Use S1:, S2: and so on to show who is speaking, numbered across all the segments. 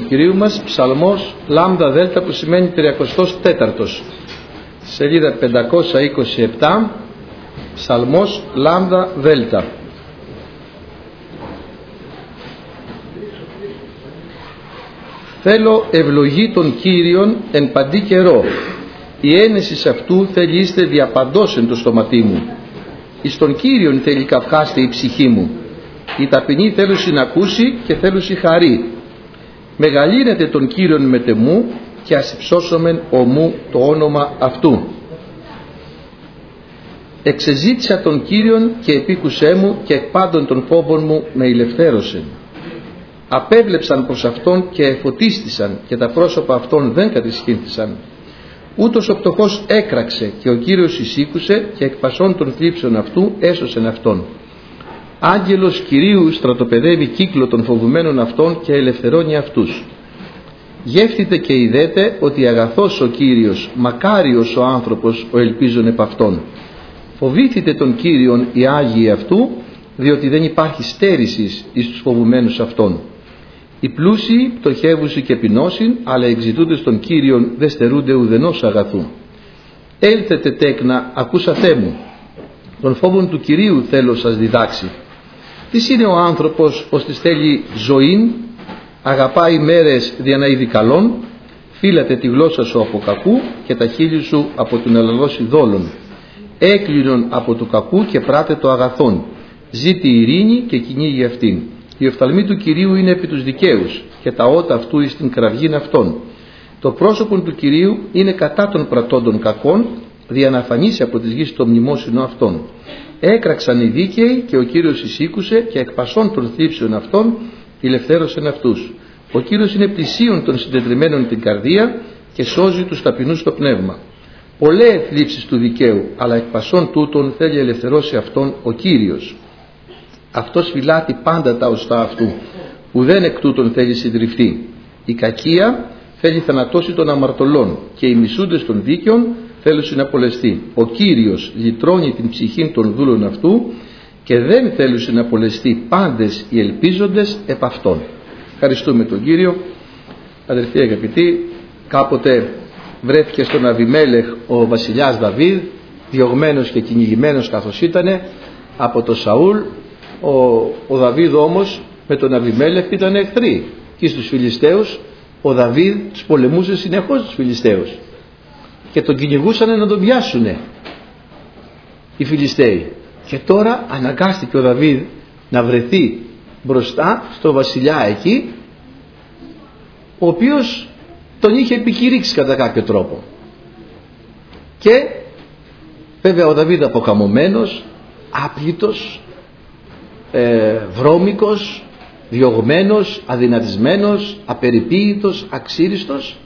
S1: Κυρίου μας, ψαλμός λάμδα δέλτα, που σημαίνει 34ος, σελίδα 527, ψαλμός λάμδα δέλτα. Θέλω ευλογή των Κύριων εν παντή καιρό, η ένεση αυτού θέλει είστε διαπαντός εν το στοματί μου. Εις τον Κύριον θέλει καυχάστε η ψυχή μου, η ταπεινή θέλουσι να ακούσει και θέλουσι χαρί. Μεγαλύνετε τον Κύριον μετεμού και ας υψώσομεν ομού το όνομα αυτού. Εξεζήτησα τον Κύριον και επίκουσέ μου, και εκ πάντων των φόβων μου με ηλευθέρωσε. Απέβλεψαν προς Αυτόν και εφωτίστησαν, και τα πρόσωπα Αυτών δεν κατησχύνθησαν. Ούτως ο πτωχός έκραξε, και ο Κύριος εισήκουσε, και εκ πασών των θλίψεων αυτού έσωσεν αυτόν. Άγγελος Κυρίου στρατοπεδεύει κύκλο των φοβουμένων αυτών και ελευθερώνει αυτούς. Γεύτητε και ειδέτε ότι αγαθός ο Κύριος, μακάριος ο άνθρωπος ο ελπίζων επ' αυτόν. Φοβήθητε τον Κύριον οι Άγιοι αυτού, διότι δεν υπάρχει στέρησης εις τους φοβουμένους αυτών. Οι πλούσιοι πτωχεύουσι και πεινώσιν, αλλά εξητούντες τον Κύριον δεν στερούνται ουδενός αγαθού. Έλθετε τέκνα, ακούσατε μου. Τον φόβον του Κυρίου θέλω σας διδάξει. Τι είναι ο άνθρωπος, ως της θέλει ζωήν, αγαπάει μέρες δια να είδει καλόν, φύλατε τη γλώσσα σου από κακού και τα χείλη σου από την αλλαλώση δόλων. Έκλεινον από του κακού και πράτε το αγαθόν. Ζήτη ειρήνη και κυνήγει αυτήν. Η οφθαλμή του Κυρίου είναι επί τους δικαίους, και τα ότα αυτού εις την κραυγήν αυτών. Το πρόσωπο του Κυρίου είναι κατά των πρατώντων κακών, δια να φανίσει από της γης το μνημόσυνο αυτών. Έκραξαν οι δίκαιοι, και ο Κύριος εισήκουσε, και εκ πασών των θλίψεων αυτών ηλευθέρωσεν αυτούς. Ο Κύριος είναι πλησίον των συντετριμμένων την καρδία, και σώζει τους ταπεινούς το πνεύμα. Πολλές θλίψεις του δικαίου, αλλά εκ πασών τούτων θέλει ελευθερώσει αυτόν ο Κύριος. Αυτός φυλάτει πάντα τα οστά αυτού, ουδέν εκ τούτων θέλει συντριφθεί. Η κακία θέλει θανατώσει των αμαρτωλών, και οι μισούντες των δίκαιων θέλουν να απολεστεί. Ο Κύριος λυτρώνει την ψυχή των δούλων αυτού, και δεν θέλουν να απολεστεί πάντες οι ελπίζοντες επ' αυτόν. Ευχαριστούμε τον Κύριο. Αδερφοί αγαπητοί, κάποτε βρέθηκε στον Αβιμέλεχ ο βασιλιάς Δαβίδ, διωγμένος και κυνηγημένος καθώς ήτανε από τον Σαούλ. Ο Δαβίδ όμως με τον Αβιμέλεχ ήταν εχθροί, και στους Φιλιστέους ο Δαβίδ τους πολεμούσε συνεχώς τους Φιλιστέους, και τον κυνηγούσαν να τον πιάσουνε οι Φιλιστέοι. Και τώρα αναγκάστηκε ο Δαβίδ να βρεθεί μπροστά στο βασιλιά εκεί, ο οποίος τον είχε επικηρύξει κατά κάποιο τρόπο. Και βέβαια ο Δαβίδ αποκαμωμένος, άπλητος, βρώμικος, διωγμένος, αδυνατισμένος, απεριποίητος, αξίριστος,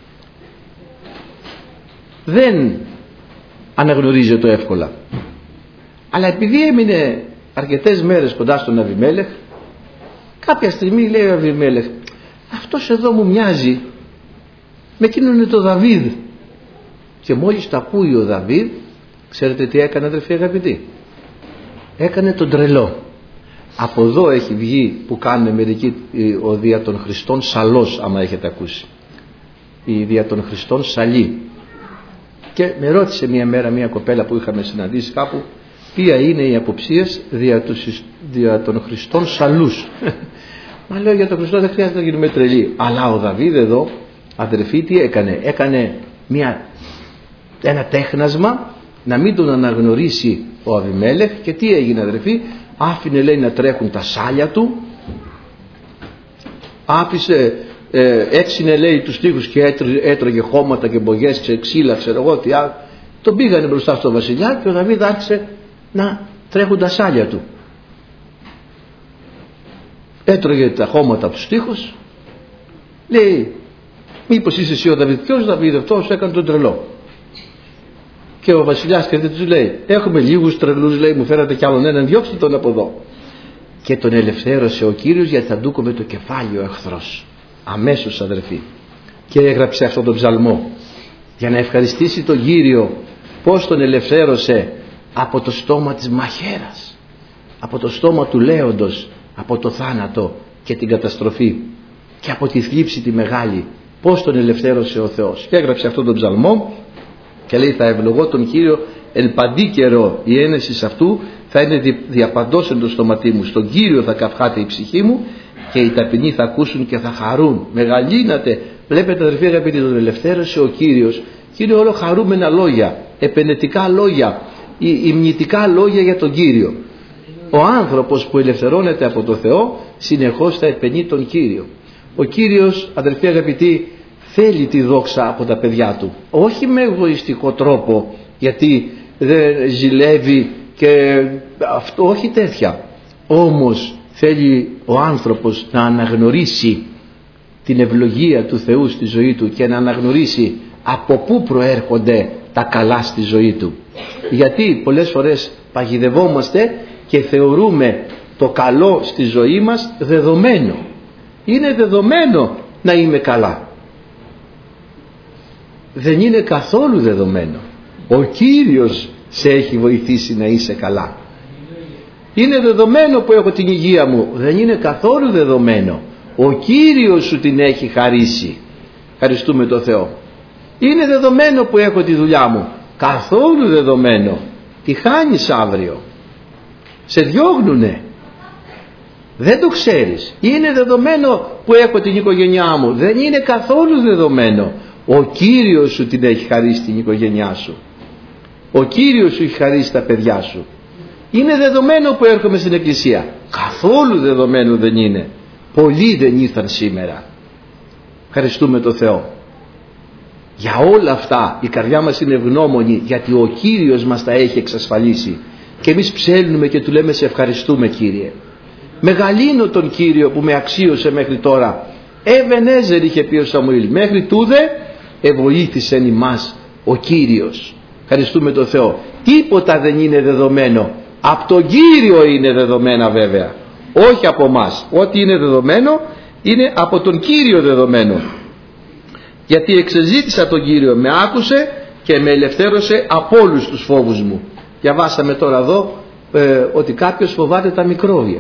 S1: δεν αναγνωρίζεται εύκολα. Αλλά επειδή έμεινε αρκετές μέρες κοντά στον Αβιμέλεχ, κάποια στιγμή λέει ο Αβιμέλεχ, αυτός εδώ μου μοιάζει με εκείνον είναι το Δαβίδ. Και μόλις το ακούει ο Δαβίδ, ξέρετε τι έκανε, αδερφοί αγαπητοί? Έκανε τον τρελό. Από εδώ έχει βγει που κάνουν μερικοί ο δια των Χριστών σαλός, άμα έχετε ακούσει, η δια των Χριστών σαλή. Και με ρώτησε μια μέρα μια κοπέλα που είχαμε συναντήσει κάπου, ποια είναι οι αποψίες δια των Χριστών σαλούς. Μα λέω, για τον Χριστό δεν χρειάζεται να γίνουμε τρελοί. Αλλά ο Δαβίδ εδώ, αδερφοί, τι έκανε? Έκανε ένα τέχνασμα να μην τον αναγνωρίσει ο Αβιμέλεχ. Και τι έγινε, αδερφοί? Άφηνε, λέει, να τρέχουν τα σάλια του, άφησε, έξινε, λέει, τους τοίχους και έτρωγε χώματα και μπογιές και ξύλα, ξέρω εγώ τι άλλο. Τον πήγανε μπροστά στο βασιλιά, και ο Δαβίδ άρχισε να τρέχουν τα σάλια του. Έτρωγε τα χώματα από τους τοίχους. Λέει, μήπως είσαι εσύ ο Δαβίδ? Ποιος Δαβίδ? Αυτός έκανε τον τρελό. Και ο βασιλιάς και τους λέει, έχουμε λίγους τρελούς, λέει, μου φέρατε κι άλλον έναν, διώξτε τον από εδώ. Και τον ελευθέρωσε ο Κύριος, γιατί θα ντούκοβε το κεφάλι ο εχθρός. Αμέσως, αδερφοί. Και έγραψε αυτόν τον ψαλμό για να ευχαριστήσει τον Κύριο πως τον ελευθέρωσε από το στόμα της μαχαίρας, από το στόμα του λέοντος, από το θάνατο και την καταστροφή. και από τη θλίψη τη μεγάλη. Πώς τον ελευθέρωσε ο Θεός. Και έγραψε αυτόν τον ψαλμό και λέει: θα ευλογώ τον Κύριο εν παντή καιρό. Η ένεση αυτού θα είναι διαπαντός εν το στόματί μου. Στον Κύριο θα καυχάται η ψυχή μου και οι ταπεινοί θα ακούσουν και θα χαρούν. Μεγαλύνατε. Βλέπετε, αδερφοί αγαπητοί, τον ελευθέρωσε ο Κύριος και είναι όλο χαρούμενα λόγια, επενετικά λόγια, υμνητικά λόγια για τον Κύριο. Ο άνθρωπος που ελευθερώνεται από το Θεό συνεχώς θα επενεί τον Κύριο. Ο Κύριος, αδερφοί αγαπητοί, θέλει τη δόξα από τα παιδιά του, όχι με εγωιστικό τρόπο, γιατί δεν ζηλεύει και αυτό, όχι τέτοια. Όμως θέλει ο άνθρωπος να αναγνωρίσει την ευλογία του Θεού στη ζωή του και να αναγνωρίσει από πού προέρχονται τα καλά στη ζωή του. Γιατί πολλές φορές παγιδευόμαστε και θεωρούμε το καλό στη ζωή μας δεδομένο. Είναι δεδομένο να είμαι καλά. Δεν είναι καθόλου δεδομένο. Ο Κύριος σε έχει βοηθήσει να είσαι καλά. Είναι δεδομένο που έχω την υγεία μου. Δεν είναι καθόλου δεδομένο. Ο Κύριος σου την έχει χαρίσει. Ευχαριστούμε τον Θεό. Είναι δεδομένο που έχω τη δουλειά μου. Καθόλου δεδομένο. Τη χάνεις αύριο. Σε διώγνουνε. Δεν το ξέρεις. Είναι δεδομένο που έχω την οικογένειά μου. Δεν είναι καθόλου δεδομένο. Ο Κύριος σου την έχει χαρίσει την οικογένειά σου. Ο Κύριος σου έχει χαρίσει τα παιδιά σου. Είναι δεδομένο που έρχομαι στην εκκλησία. Καθόλου δεδομένο δεν είναι. Πολλοί δεν ήρθαν σήμερα. Ευχαριστούμε τον Θεό. Για όλα αυτά η καρδιά μας είναι ευγνώμονη, γιατί ο Κύριος μας τα έχει εξασφαλίσει και εμείς ψέλνουμε και του λέμε: σε ευχαριστούμε Κύριε. Μεγαλύνω τον Κύριο που με αξίωσε μέχρι τώρα. Εβενέζερ, είχε πει ο Σαμουήλ, μέχρι τούδε εβοήθησεν ημάς ο Κύριος. Ευχαριστούμε τον Θεό. Τίποτα δεν είναι δεδομένο. Από τον Κύριο είναι δεδομένα, βέβαια, όχι από μας. Ό,τι είναι δεδομένο είναι από τον Κύριο δεδομένο. Γιατί εξεζήτησα τον Κύριο, με άκουσε και με ελευθέρωσε από όλους τους φόβους μου. Διαβάσαμε τώρα εδώ ότι κάποιος φοβάται τα μικρόβια.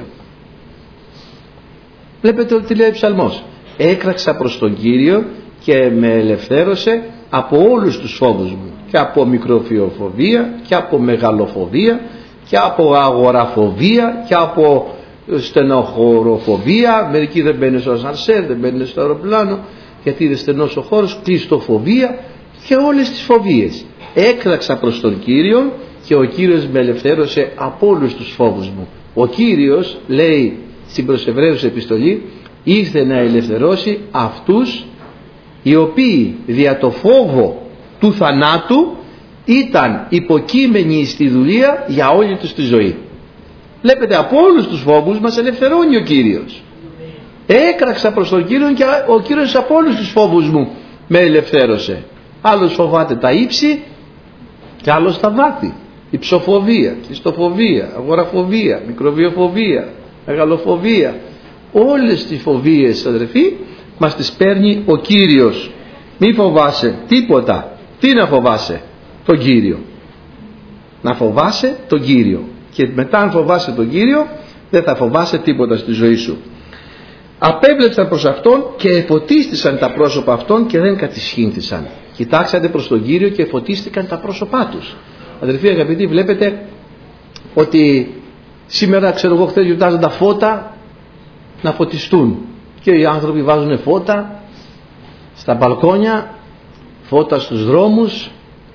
S1: Βλέπετε ότι λέει ο ψαλμός: έκραξα προς τον Κύριο και με ελευθέρωσε από όλους τους φόβους μου, και από μικροφιοφοβία και από μεγαλοφοβία και από αγοραφοβία και από στενοχωροφοβία. Μερικοί δεν μπαίνουν στο ασανσέρ, δεν μπαίνουν στο αεροπλάνο γιατί είναι στενός ο χώρος, κλειστοφοβία και όλες τις φοβίες. Έκραξα προς τον Κύριο και ο Κύριος με ελευθέρωσε από όλους τους φόβους μου. Ο Κύριος, λέει στην προς Εβραίους επιστολή, ήρθε να ελευθερώσει αυτούς οι οποίοι δια το φόβο του θανάτου ήταν υποκείμενοι στη δουλεία για όλη τους τη ζωή. Βλέπετε, από όλους τους φόβους μας ελευθερώνει ο Κύριος. Έκραξα προς τον Κύριο και ο Κύριος από όλους τους φόβους μου με ελευθέρωσε. Άλλος φοβάται τα ύψη και άλλος τα βάθη. Υψοφοβία, κλειστοφοβία, αγοραφοβία, μικροβιοφοβία, μεγαλοφοβία. Όλες τις φοβίες, αδερφοί, μας τις παίρνει ο Κύριος. Μη φοβάσαι τίποτα. Τι να φοβάσαι? Τον Κύριο. Να φοβάσαι τον Κύριο. Και μετά, αν φοβάσαι τον Κύριο, δεν θα φοβάσαι τίποτα στη ζωή σου. Απέβλεψαν προς Αυτόν και εφωτίστησαν τα πρόσωπα Αυτών και δεν κατησχύνθησαν. Κοιτάξατε προς τον Κύριο και εφωτίστηκαν τα πρόσωπά τους. Αδελφοί αγαπητοί, βλέπετε ότι σήμερα, ξέρω εγώ, χθες γιορτάζαν τα φώτα να φωτιστούν. Και οι άνθρωποι βάζουν φώτα στα μπαλκόνια, φώτα στους δρόμους,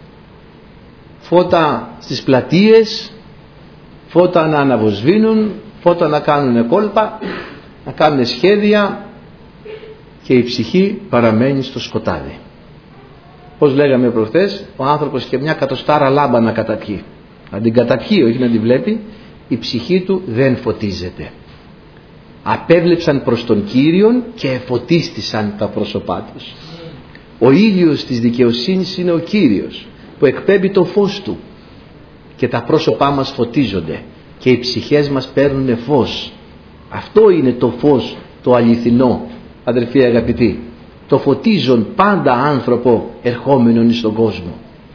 S1: φώτα στις πλατείες, φώτα να αναβοσβήνουν, φώτα να κάνουν κόλπα, να κάνουν σχέδια, και η ψυχή παραμένει στο σκοτάδι. Πώς λέγαμε προχθές, ο άνθρωπος και μια εκατοστάρα λάμπα να καταπιεί. Να την καταπιεί, όχι να την βλέπει, η ψυχή του δεν φωτίζεται. Απέβλεψαν προς τον Κύριον και εφωτίστησαν τα πρόσωπά τους. Ο ήλιος της δικαιοσύνης είναι ο Κύριος που εκπέμπει το φως του και τα πρόσωπά μας φωτίζονται και οι ψυχές μας παίρνουν φως. Αυτό είναι το φως το αληθινό, αδερφοί αγαπητοί, το φωτίζον πάντα άνθρωπο ερχόμενον εις τον κόσμο.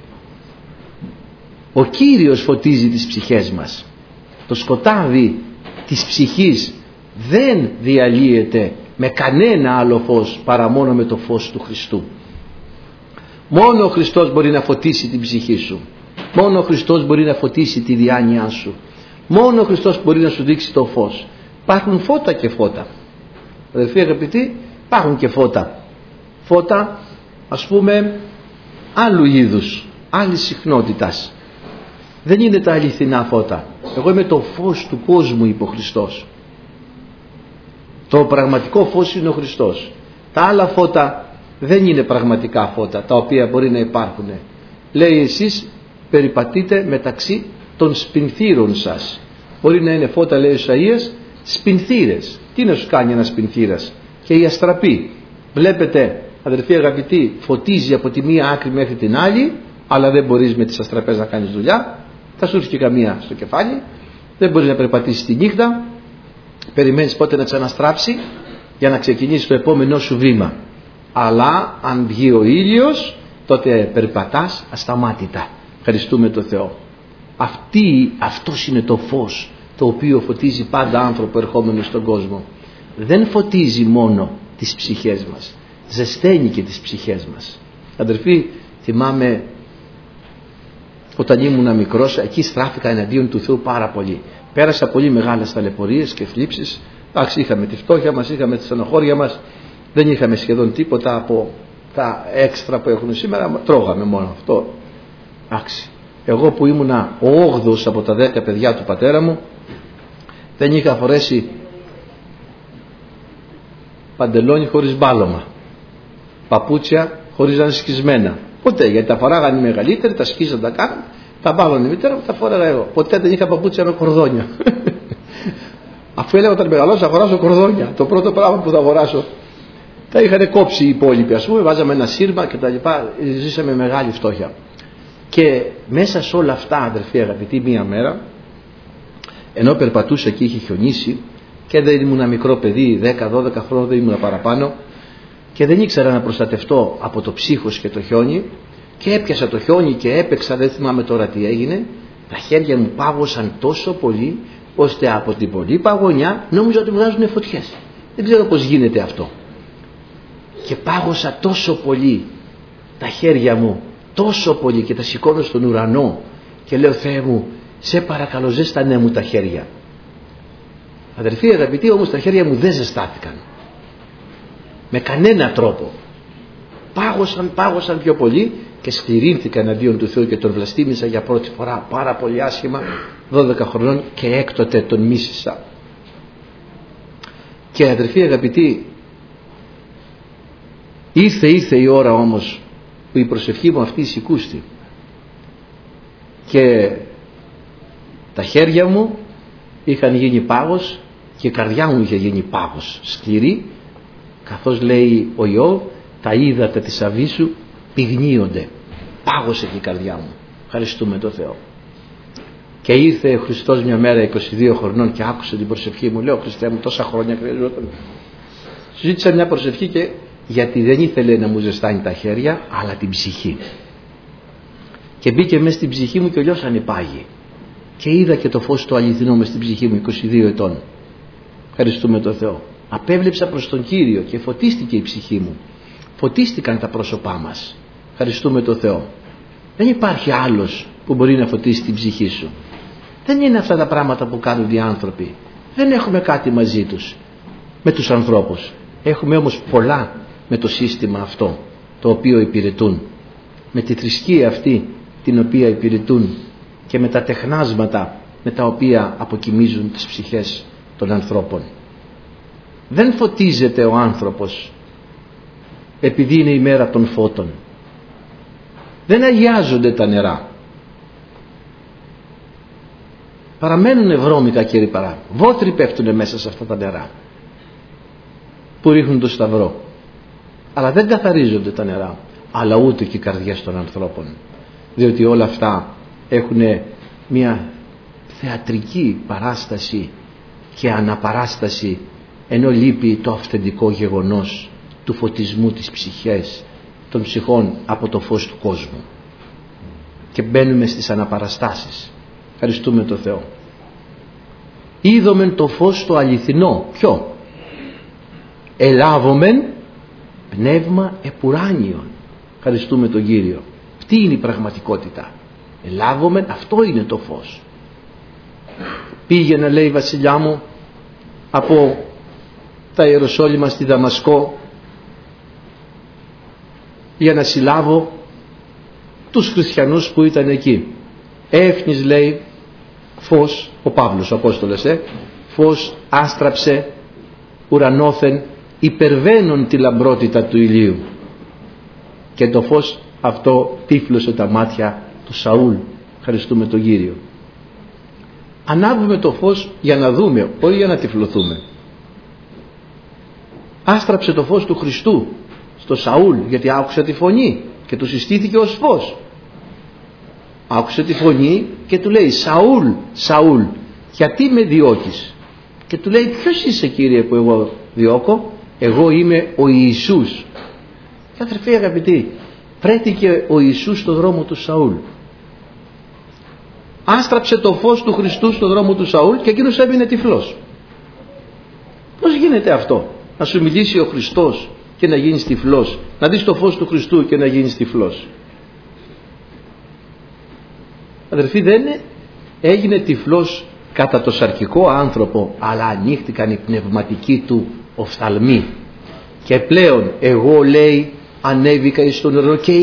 S1: Ο Κύριος φωτίζει τις ψυχές μας. Το σκοτάδι της ψυχής δεν διαλύεται με κανένα άλλο φως παρά μόνο με το φως του Χριστού. Μόνο ο Χριστός μπορεί να φωτίσει την ψυχή σου. Μόνο ο Χριστός μπορεί να φωτίσει τη διάνοιά σου. Μόνο ο Χριστός μπορεί να σου δείξει το φως. Υπάρχουν φώτα και φώτα. Αδελφοί αγαπητοί, υπάρχουν και φώτα. Φώτα, ας πούμε, άλλου είδους, άλλης συχνότητας. Δεν είναι τα αληθινά φώτα. Εγώ είμαι το φως του κόσμου, είπε ο Χριστός. Το πραγματικό φως είναι ο Χριστός. Τα άλλα φώτα δεν είναι πραγματικά φώτα, τα οποία μπορεί να υπάρχουν. Λέει, εσείς περιπατείτε μεταξύ των σπινθύρων σας. Μπορεί να είναι φώτα, λέει ο Ισαΐας, σπινθύρες. Τι να σου κάνει ένας σπινθύρας? Και η αστραπή. Βλέπετε, αδερφοί αγαπητοί, φωτίζει από τη μία άκρη μέχρι την άλλη, αλλά δεν μπορείς με τις αστραπές να κάνεις δουλειά. Θα σου έρθει και καμία στο κεφάλι. Δεν μπορείς να περπατήσεις τη νύχτα. Περιμένεις πότε να ξαναστράψει για να ξεκινήσει το επόμενό σου βήμα. Αλλά αν βγει ο ήλιος, τότε περπατάς ασταμάτητα. Ευχαριστούμε τον Θεό. Αυτός είναι το φως το οποίο φωτίζει πάντα άνθρωπο ερχόμενο στον κόσμο. Δεν φωτίζει μόνο τις ψυχές μας, ζεσταίνει και τις ψυχές μας. Αδερφοί, θυμάμαι όταν ήμουν μικρός, εκεί στράφηκα εναντίον του Θεού πάρα πολύ. Πέρασα πολύ μεγάλες ταλαιπωρίες και θλίψεις. Εντάξει, είχαμε τη φτώχεια μας, είχαμε τη στενοχώρια μας, δεν είχαμε σχεδόν τίποτα από τα έξτρα που έχουν σήμερα, τρώγαμε μόνο αυτό. Εντάξει, εγώ που ήμουνα ο 8ος από τα 10 παιδιά του πατέρα μου, δεν είχα φορέσει παντελόνι χωρίς μπάλωμα, παπούτσια χωρίς να είναι σκισμένα. Ποτέ, γιατί τα φοράγανε οι μεγαλύτεροι, τα σκίζαν, τα κάναν, τα μπάλωνε η μητέρα μου, τα φόραγα εγώ. Ποτέ δεν είχα παπούτσια με κορδόνια. Αφού έλεγα όταν μεγαλώσω θα αγοράσω κορδόνια, το πρώτο πράγμα που θα αγοράσω. Τα είχαν κόψει οι υπόλοιποι, ας πούμε, βάζαμε ένα σύρμα και τα λοιπά, ζήσαμε μεγάλη φτώχεια. Και μέσα σε όλα αυτά, αδερφοί αγαπητοί, μία μέρα, ενώ περπατούσα και είχε χιονίσει, και δεν ήμουν ένα μικρό παιδί, 10-12 χρόνια, δεν ήμουν παραπάνω, και δεν ήξερα να προστατευτώ από το ψύχος και το χιόνι, και έπιασα το χιόνι και έπαιξα, δεν θυμάμαι τώρα τι έγινε. Τα χέρια μου πάγωσαν τόσο πολύ, ώστε από την πολλή παγωνιά νόμιζα ότι βγάζουν φωτιές. Δεν ξέρω πως γίνεται αυτό. Και πάγωσα τόσο πολύ τα χέρια μου, τόσο πολύ, και τα σηκώνω στον ουρανό και λέω, Θεέ μου, σε παρακαλώ, ζέστανέ μου τα χέρια. Αδερφοί αγαπητοί, όμως τα χέρια μου δεν ζεστάθηκαν με κανένα τρόπο. Πάγωσαν πιο πολύ και σκληρύνθηκα εναντίον του Θεού και τον βλαστήμισα για πρώτη φορά πάρα πολύ άσχημα, 12 χρονών, και έκτοτε τον μίσησα. Και αδερφοί αγαπητοί, ήρθε η ώρα όμως που η προσευχή μου αυτή σηκούστη και τα χέρια μου είχαν γίνει πάγος και η καρδιά μου είχε γίνει πάγος σκληρή, καθώς λέει ο Ιώβ, τα ύδατα της αβύσσου πυγνίονται. Πάγωσε και η καρδιά μου. Ευχαριστούμε τον Θεό. Και ήρθε ο Χριστός μια μέρα 22 χρονών και άκουσε την προσευχή μου. Λέω, Χριστέ μου, τόσα χρόνια χρειαζόταν. Ζήτησα μια προσευχή, και γιατί δεν ήθελε να μου ζεστάνει τα χέρια, αλλά την ψυχή. Και μπήκε μέσα στην ψυχή μου και λιώσαν οι πάγοι. Και είδα και το φως του αληθινό μες στην ψυχή μου, 22 ετών. Ευχαριστούμε τον Θεό. Απέβλεψα προς τον Κύριο και φωτίστηκε η ψυχή μου. Φωτίστηκαν τα πρόσωπά μας. Ευχαριστούμε τον Θεό. Δεν υπάρχει άλλος που μπορεί να φωτίσει την ψυχή σου. Δεν είναι αυτά τα πράγματα που κάνουν οι άνθρωποι. Δεν έχουμε κάτι μαζί τους, με τους ανθρώπους. Έχουμε όμως πολλά με το σύστημα αυτό το οποίο υπηρετούν, με τη θρησκεία αυτή την οποία υπηρετούν και με τα τεχνάσματα με τα οποία αποκοιμίζουν τις ψυχές των ανθρώπων. Δεν φωτίζεται ο άνθρωπος επειδή είναι η μέρα των φώτων. Δεν αγιάζονται τα νερά. Παραμένουν βρώμικα και ρυπαρά. Βότροι πέφτουν μέσα σε αυτά τα νερά που ρίχνουν το σταυρό. Αλλά δεν καθαρίζονται τα νερά, αλλά ούτε και οι καρδιές των ανθρώπων. Διότι όλα αυτά έχουν μια θεατρική παράσταση και αναπαράσταση, ενώ λείπει το αυθεντικό γεγονός του φωτισμού της ψυχής, των ψυχών από το φως του κόσμου. Και μπαίνουμε στις αναπαραστάσεις. Ευχαριστούμε τον Θεό. Είδομεν το φως το αληθινό. Ποιο? Ελάβομεν πνεύμα επουράνιον. Ευχαριστούμε τον Κύριο. Αυτή είναι η πραγματικότητα. Ελάβομεν, αυτό είναι το φως. Πήγαινα, λέει, βασιλιά μου, από τα Ιεροσόλυμα στη Δαμασκό για να συλλάβω τους χριστιανούς που ήταν εκεί. Έφνης, λέει, φως, ο Παύλος ο Απόστολος, φως άστραψε ουρανόθεν υπερβαίνον τη λαμπρότητα του ηλίου, και το φως αυτό τύφλωσε τα μάτια του Σαούλ. Ευχαριστούμε τον Κύριο. Ανάβουμε το φως για να δούμε, όχι για να τυφλωθούμε. Άστραψε το φως του Χριστού στο Σαούλ, γιατί άκουσε τη φωνή και του συστήθηκε ως φως. Άκουσε τη φωνή και του λέει, Σαούλ, Σαούλ, γιατί με διώκεις? Και του λέει, ποιος είσαι, Κύριε, που εγώ διώκω? Εγώ είμαι ο Ιησούς. Και αδερφοί αγαπητοί, πρέτηκε ο Ιησούς στο δρόμο του Σαούλ. Άστραψε το φως του Χριστού στο δρόμο του Σαούλ και εκείνος έμεινε τυφλός. Πώς γίνεται αυτό? Να σου μιλήσει ο Χριστός και να γίνεις τυφλός, να δεις το φως του Χριστού και να γίνεις τυφλός? Αδερφοί, δεν έγινε τυφλός κατά το σαρκικό άνθρωπο, αλλά ανοίχτηκαν οι πνευματικοί του οφθαλμοί. Και πλέον εγώ, λέει, ανέβηκα εις το νερό και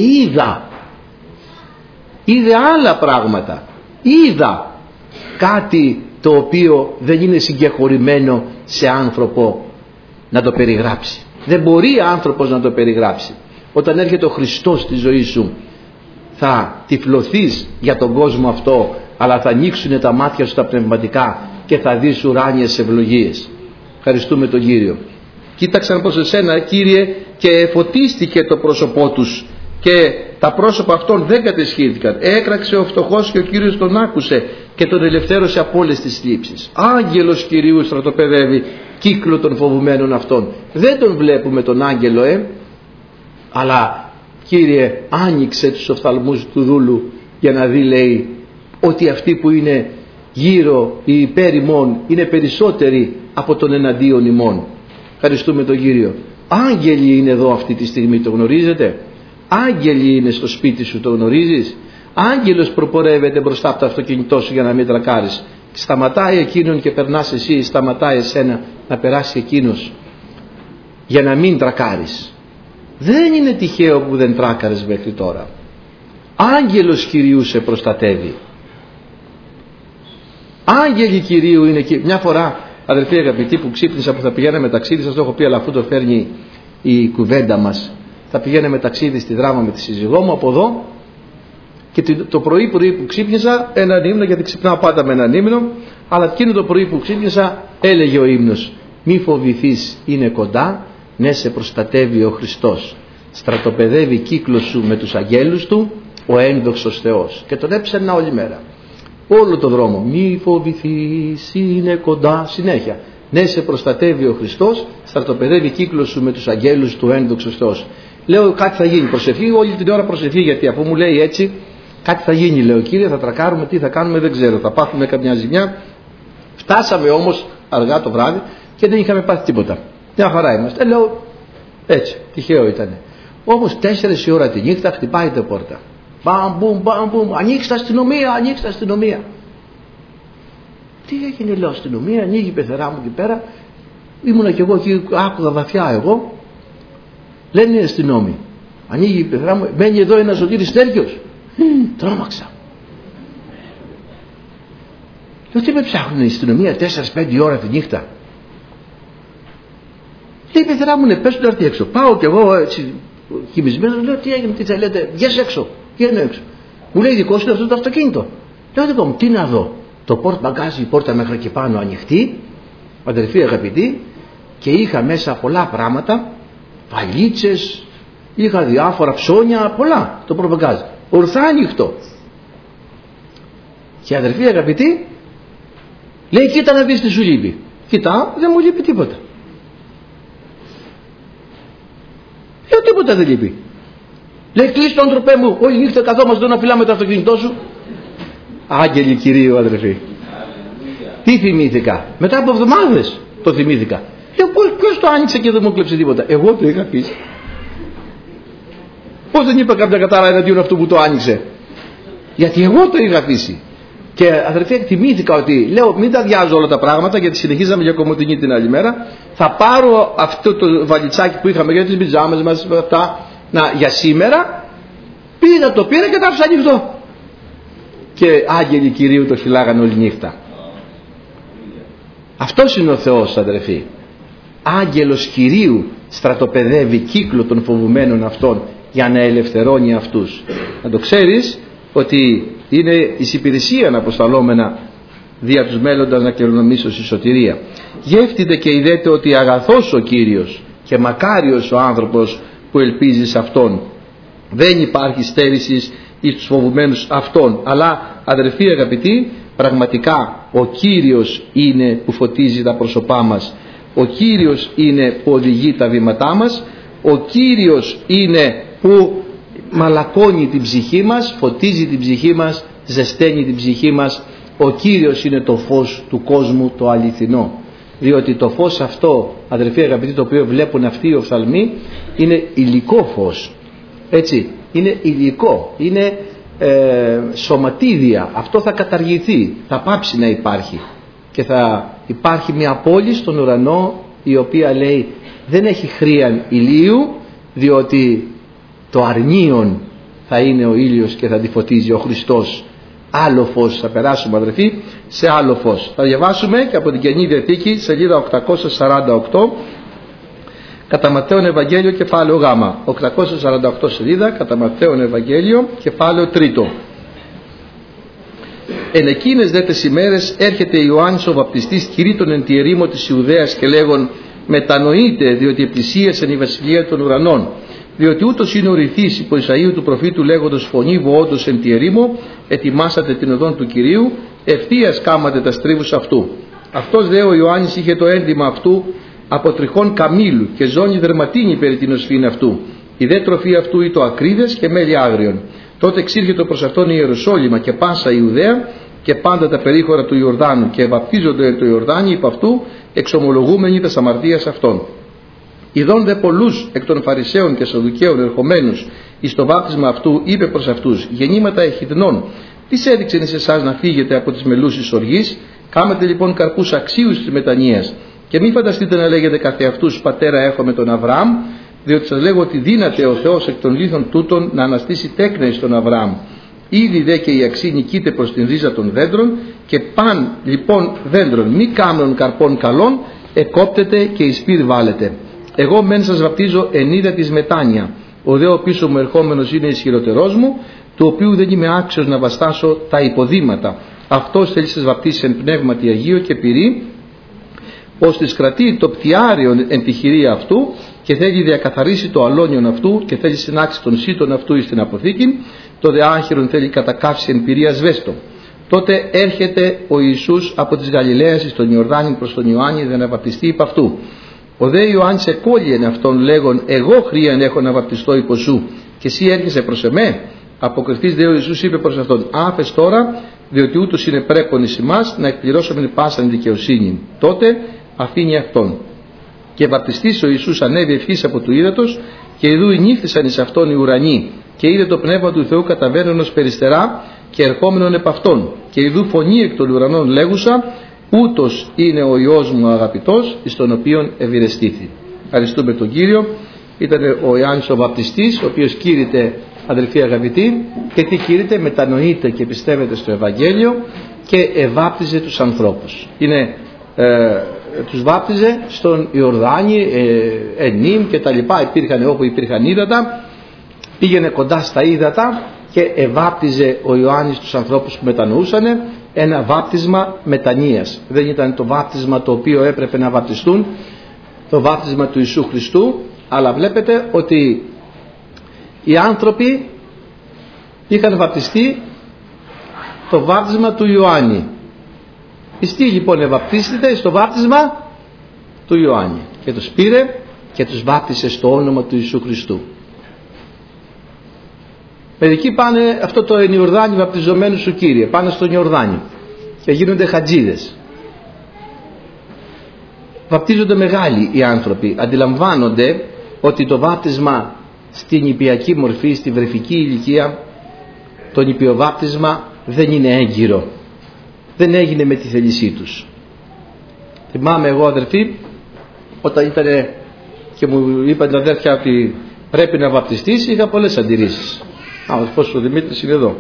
S1: είδε άλλα πράγματα. Είδα κάτι το οποίο δεν είναι συγκεχωρημένο σε άνθρωπο να το περιγράψει. Δεν μπορεί άνθρωπος να το περιγράψει. Όταν έρχεται ο Χριστός στη ζωή σου, θα τυφλωθείς για τον κόσμο αυτό, αλλά θα ανοίξουν τα μάτια σου τα πνευματικά και θα δεις ουράνιες ευλογίες. Ευχαριστούμε τον Κύριο. Κοίταξαν προς εσένα, Κύριε, και φωτίστηκε το πρόσωπό τους και τα πρόσωπα αυτών δεν κατεσχύθηκαν. Έκραξε ο φτωχός και ο Κύριος τον άκουσε και τον ελευθέρωσε από όλες τις θλίψεις. Άγγελος Κυρίου στρατοπεδεύει κύκλο των φοβουμένων αυτών. Δεν τον βλέπουμε τον άγγελο, αλλά Κύριε, άνοιξε τους οφθαλμούς του δούλου για να δει, λέει, ότι αυτοί που είναι γύρω, οι υπέρ ημών, είναι περισσότεροι από τον εναντίον ημών. Ευχαριστούμε τον Κύριο. Άγγελοι είναι εδώ αυτή τη στιγμή, το γνωρίζετε? Άγγελοι είναι στο σπίτι σου, το γνωρίζεις? Άγγελος προπορεύεται μπροστά από το αυτοκίνητό σου για να μην τρακάρεις. Σταματάει εκείνον και περνάς εσύ, σταματάει εσένα να περάσει εκείνος για να μην τρακάρεις. Δεν είναι τυχαίο που δεν τράκαρες μέχρι τώρα. Άγγελος Κυρίου σε προστατεύει. Άγγελοι Κυρίου είναι εκεί. Μια φορά, αδελφοί αγαπητοί, που ξύπνησα, που θα πηγαίναμε ταξίδι, σας το έχω πει, αλλά αφού το φέρνει η κουβέντα μας, θα πηγαίναμε ταξίδι στη Δράμα με τη σύζυγό μου από εδώ, και το πρωί που ξύπνησα, έναν ύμνο, γιατί ξυπνάω πάντα με έναν ύμνο, αλλά εκείνο το πρωί που ξύπνησα έλεγε ο ύμνος, μη φοβηθείς, είναι κοντά, ναι, σε προστατεύει ο Χριστός, στρατοπεδεύει κύκλο σου με τους αγγέλους του ο ένδοξος Θεός. Και τον έψαιρνα όλη μέρα, όλο το δρόμο, μη φοβηθείς, είναι κοντά, συνέχεια, ναι, σε προστατεύει ο Χριστός, στρατοπεδεύει κύκλο σου με τους αγγέλους του ένδοξος Θεός. Λέω, κάτι θα γίνει, προσευχή, όλη την ώρα προσευχή, γιατί αφού μου λέει έτσι, κάτι θα γίνει, λέω, Κύριε, θα τρακάρουμε, τι θα κάνουμε δεν ξέρω, θα πάθουμε καμιά ζημιά. Φτάσαμε όμως αργά το βράδυ και δεν είχαμε πάθει τίποτα, μια χαρά είμαστε. Λέω, έτσι, τυχαίο ήτανε. Όμως 4 η ώρα τη νύχτα χτυπάει την πόρτα, μπαμ μπουμ, ανοίξτε αστυνομία, ανοίξτε αστυνομία. Τι έγινε, λέω, αστυνομία? Ανοίγει η πεθερά μου εκεί πέρα, ήμουνα κι εγώ εκεί, άκουγα βαθιά εγώ. Λένε οι αστυνόμοι, ανοίγει η πεθερά μου, μένει εδώ ένας Σωτήρης Στέρκιος. Τρόμαξα. Λέω, τι με ψάχνουν η αστυνομία 4-5 ώρα τη νύχτα? Λέει, η πεθερά μου, πες του να έρθει έξω. Πάω κι εγώ έτσι χυμισμένος, λέω, τι έγινε, τι θέλετε? Βγες έξω, βγαίνω έξω. Μου λέει, δικό σου είναι αυτό το αυτοκίνητο? Λέω, δικό μου, τι να δω? Το πόρτ μπαγκάζι, η πόρτα μέχρι και πάνω ανοιχτή, αδερφοί αγαπητοί, και είχα μέσα πολλά πράγματα, βαλίτσες, είχα διάφορα ψώνια, πολλά, το πορτμπαγκάζ, ορθά ανοιχτό. Και αδερφοί αγαπητοί, λέει, κοίτα να δεις τι σου λείπει. Κοιτάω, δεν μου λείπει τίποτα. Λέω, τίποτα δεν λείπει. Λέει, κλείσει τον ανθρωπέ μου, όλη νύχτα καθόμαστε εδώ να φυλάμε το αυτοκίνητό σου. Άγγελοι Κυρίου, αδερφοί. Τι θυμήθηκα? Μετά από εβδομάδες το θυμήθηκα. Λέω, ποιος το άνοιξε και δεν μου κλέψε τίποτα? Εγώ το είχα αφήσει. Πώς δεν είπα κάποια κατάρα εναντίον αυτού που το άνοιξε? Γιατί εγώ το είχα αφήσει. Και αδερφοί, εκτιμήθηκα ότι λέω μην τα διάζω όλα τα πράγματα, γιατί συνεχίζαμε για Κομωτινή την άλλη μέρα. Θα πάρω αυτό το βαλιτσάκι που είχαμε για τις πιτζάμες μας αυτά, για σήμερα. Πήγα, το πήρα και τα άφησα ανοιχτό. Και άγγελοι Κυρίου το φυλάγανε όλη νύχτα. Αυτός είναι ο Θεός, αδερφοί. Άγγελος Κυρίου στρατοπεδεύει κύκλο των φοβουμένων αυτών για να ελευθερώνει αυτούς. Να το ξέρεις ότι είναι εις υπηρεσίαν αποσταλόμενα δια τους μέλλοντας να κληρονομήσω στη σωτηρία. Γεύτητε και ειδέτε ότι αγαθός ο Κύριος και μακάριος ο άνθρωπος που ελπίζει σε Αυτόν. Δεν υπάρχει στέρησης εις τους φοβουμένους Αυτόν, αλλά αδερφοί αγαπητοί, πραγματικά ο Κύριος είναι που φωτίζει τα πρόσωπά μας. Ο Κύριος είναι που οδηγεί τα βήματά μας. Ο Κύριος είναι που μαλακώνει την ψυχή μας, φωτίζει την ψυχή μας, ζεσταίνει την ψυχή μας. Ο Κύριος είναι το φως του κόσμου, το αληθινό. Διότι το φως αυτό, αδερφοί αγαπητοί, το οποίο βλέπουν αυτοί οι οφθαλμοί, είναι υλικό φως. Έτσι, είναι υλικό, είναι σωματίδια. Αυτό θα καταργηθεί, θα πάψει να υπάρχει. Και θα υπάρχει μια πόλη στον ουρανό, η οποία λέει δεν έχει χρίαν ηλίου, διότι το αρνίον θα είναι ο ήλιος και θα τη φωτίζει ο Χριστός. Άλλο φως θα περάσουμε, αδερφοί, σε άλλο φως. Θα διαβάσουμε και από την Καινή Διαθήκη, σελίδα 848, κατά Ματθαίον Ευαγγέλιο, κεφάλαιο Γ. 848 σελίδα, κατά Ματθαίον Ευαγγέλιο, κεφάλαιο 3. Εν εκείνες δε τες ημέρες έρχεται Ιωάννης ο βαπτιστής κηρύττων εν τη ερήμο της Ιουδαίας και λέγον, μετανοείτε, διότι επλησίασεν η βασιλεία των ουρανών. Διότι ούτως είναι ο ρηθής υπό Ισαΐου του προφήτου λέγοντος, φωνή βοόντος εν τη ερήμο, ετοιμάσατε την οδόν του Κυρίου, ευθείας κάματε τα στρίβους αυτού. Αυτός δε ο Ιωάννης είχε το ένδυμα αυτού από τριχών καμήλου και ζώνη δερματίνη περί την οσφήν αυτού. Η δε τροφή αυτού ήτο ακρίδες και μέλι άγριον. Τότε εξήρχεται προς αυτόν η Ιερουσάλημα και πάσα η Ιουδαία και πάντα τα περίχωρα του Ιορδάνου και βαπτίζονται το Ιορδάνη υπ' αυτού, εξομολογούμενοι τας αμαρτίας αυτών. Ιδών δε πολλούς εκ των Φαρισαίων και Σαδουκαίων ερχομένους εις το βάπτισμα αυτού, είπε προς αυτούς, γεννήματα εχιδνών, τι έδειξε εις εσάς να φύγετε από τις μελούσης οργής? Κάμετε λοιπόν καρπούς αξίους της μετανοίας. Και μη φανταστείτε να λέγετε καθεαυτούς, πατέρα έχουμε τον Αβραάμ, διότι σας λέγω ότι δύναται ο Θεός εκ των λίθων τούτων να αναστήσει τέκνα εις τον Αβραάμ. Ήδη δε και η αξή νικείται προς την ρίζα των δέντρων, και παν λοιπόν δέντρων μη κάμνων καρπών καλών, εκόπτεται και εις πυρ βάλετε. Εγώ μεν σας βαπτίζω εν είδα της μετάνοια, ο δε ο πίσω μου ερχόμενος είναι ισχυρότερός μου, του οποίου δεν είμαι άξιος να βαστάσω τα υποδήματα. Αυτός θέλει σας βαπτίσει εν πνεύματι Αγίο και πυρί, ως της κρατεί το πτιάριον εν τη χειρία αυτού, και θέλει διακαθαρίσει το αλόνιον αυτού, και θέλει συνάξει τον σύτον αυτού εις την αποθήκη, το δε άχυρον θέλει κατακάψει εν πυρία σβέστο. Τότε έρχεται ο Ιησούς από της Γαλιλαίας εις τον Ιορδάνη προς τον Ιωάννη δε να βαπτιστεί υπ' αυτού. Ο δε Ιωάννης εκόλυεν αυτόν λέγον, εγώ χρίαν έχω να βαπτιστώ υπό σου, και εσύ έρχεσαι προς εμέ? Αποκριθείς δε ο Ιησούς είπε προς αυτόν, άφες τώρα, διότι ούτως είναι πρέπον εις ημάς να εκπληρώσουμε πάσαν δικαιοσύνη. Τότε αφήνει αυτόν. Και βαπτιστής ο Ιησούς ανέβη ευχής από του ύδατος, και ειδού νύχθησαν εις αυτόν οι ουρανοί, και είδε το πνεύμα του Θεού καταβαίνονος περιστερά και ερχόμενον επ' αυτόν, και ειδού φωνή εκ των ουρανών λέγουσα, ούτως είναι ο Υιός μου αγαπητός, εις τον οποίον ευηρεστήθη. Ευχαριστούμε τον Κύριο. Ήταν ο Ιωάννης ο βαπτιστής, ο οποίος κήρυτε, αδελφοί αγαπητοί, και τι κήρυτε? Μετανοείτε και πιστεύετε στο Ευαγγέλιο και ευάπτιζε τους ανθρώπους. Τους βάπτιζε στον Ιορδάνη, Ενήμ και τα λοιπά, υπήρχαν όπου υπήρχαν ύδατα, πήγαινε κοντά στα ύδατα και ευάπτιζε ο Ιωάννης τους ανθρώπους που μετανοούσαν, ένα βάπτισμα μετανοίας. Δεν ήταν το βάπτισμα το οποίο έπρεπε να βαπτιστούν, το βάπτισμα του Ιησού Χριστού, αλλά βλέπετε ότι οι άνθρωποι είχαν βαπτιστεί το βάπτισμα του Ιωάννη. Πιστοί λοιπόν ευαπτίστητε στο βάπτισμα του Ιωάννη, και τους πήρε και τους βάπτισε στο όνομα του Ιησού Χριστού. Μερικοί πάνε αυτό το εν Ιορδάνη βαπτιζομένου σου Κύριε, πάνε στον Ιορδάνη και γίνονται χατζίδες. βαπτίζονται μεγάλοι οι άνθρωποι. Αντιλαμβάνονται ότι το βάπτισμα στην νηπιακή μορφή, στη βρεφική ηλικία, το νηπιοβάπτισμα δεν είναι έγκυρο. Δεν έγινε με τη θέλησή τους. Θυμάμαι εγώ, αδερφοί, όταν ήταν και μου είπαν τα αδέρφια ότι πρέπει να βαπτιστείς, είχα πολλές αντιρρήσεις. Ο αδερφός ο Δημήτρης είναι εδώ.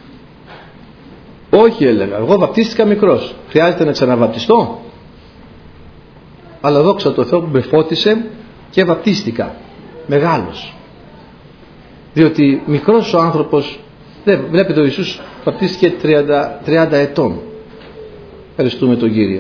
S1: Όχι, έλεγα, εγώ βαπτίστηκα μικρός. Χρειάζεται να ξαναβαπτιστώ? Αλλά δόξα τω Θεώ που με φώτισε και βαπτίστηκα μεγάλος. Διότι μικρός ο άνθρωπος, βλέπετε, ο Ιησούς βαπτίστηκε 30 ετών. Ευχαριστούμε τον Κύριο.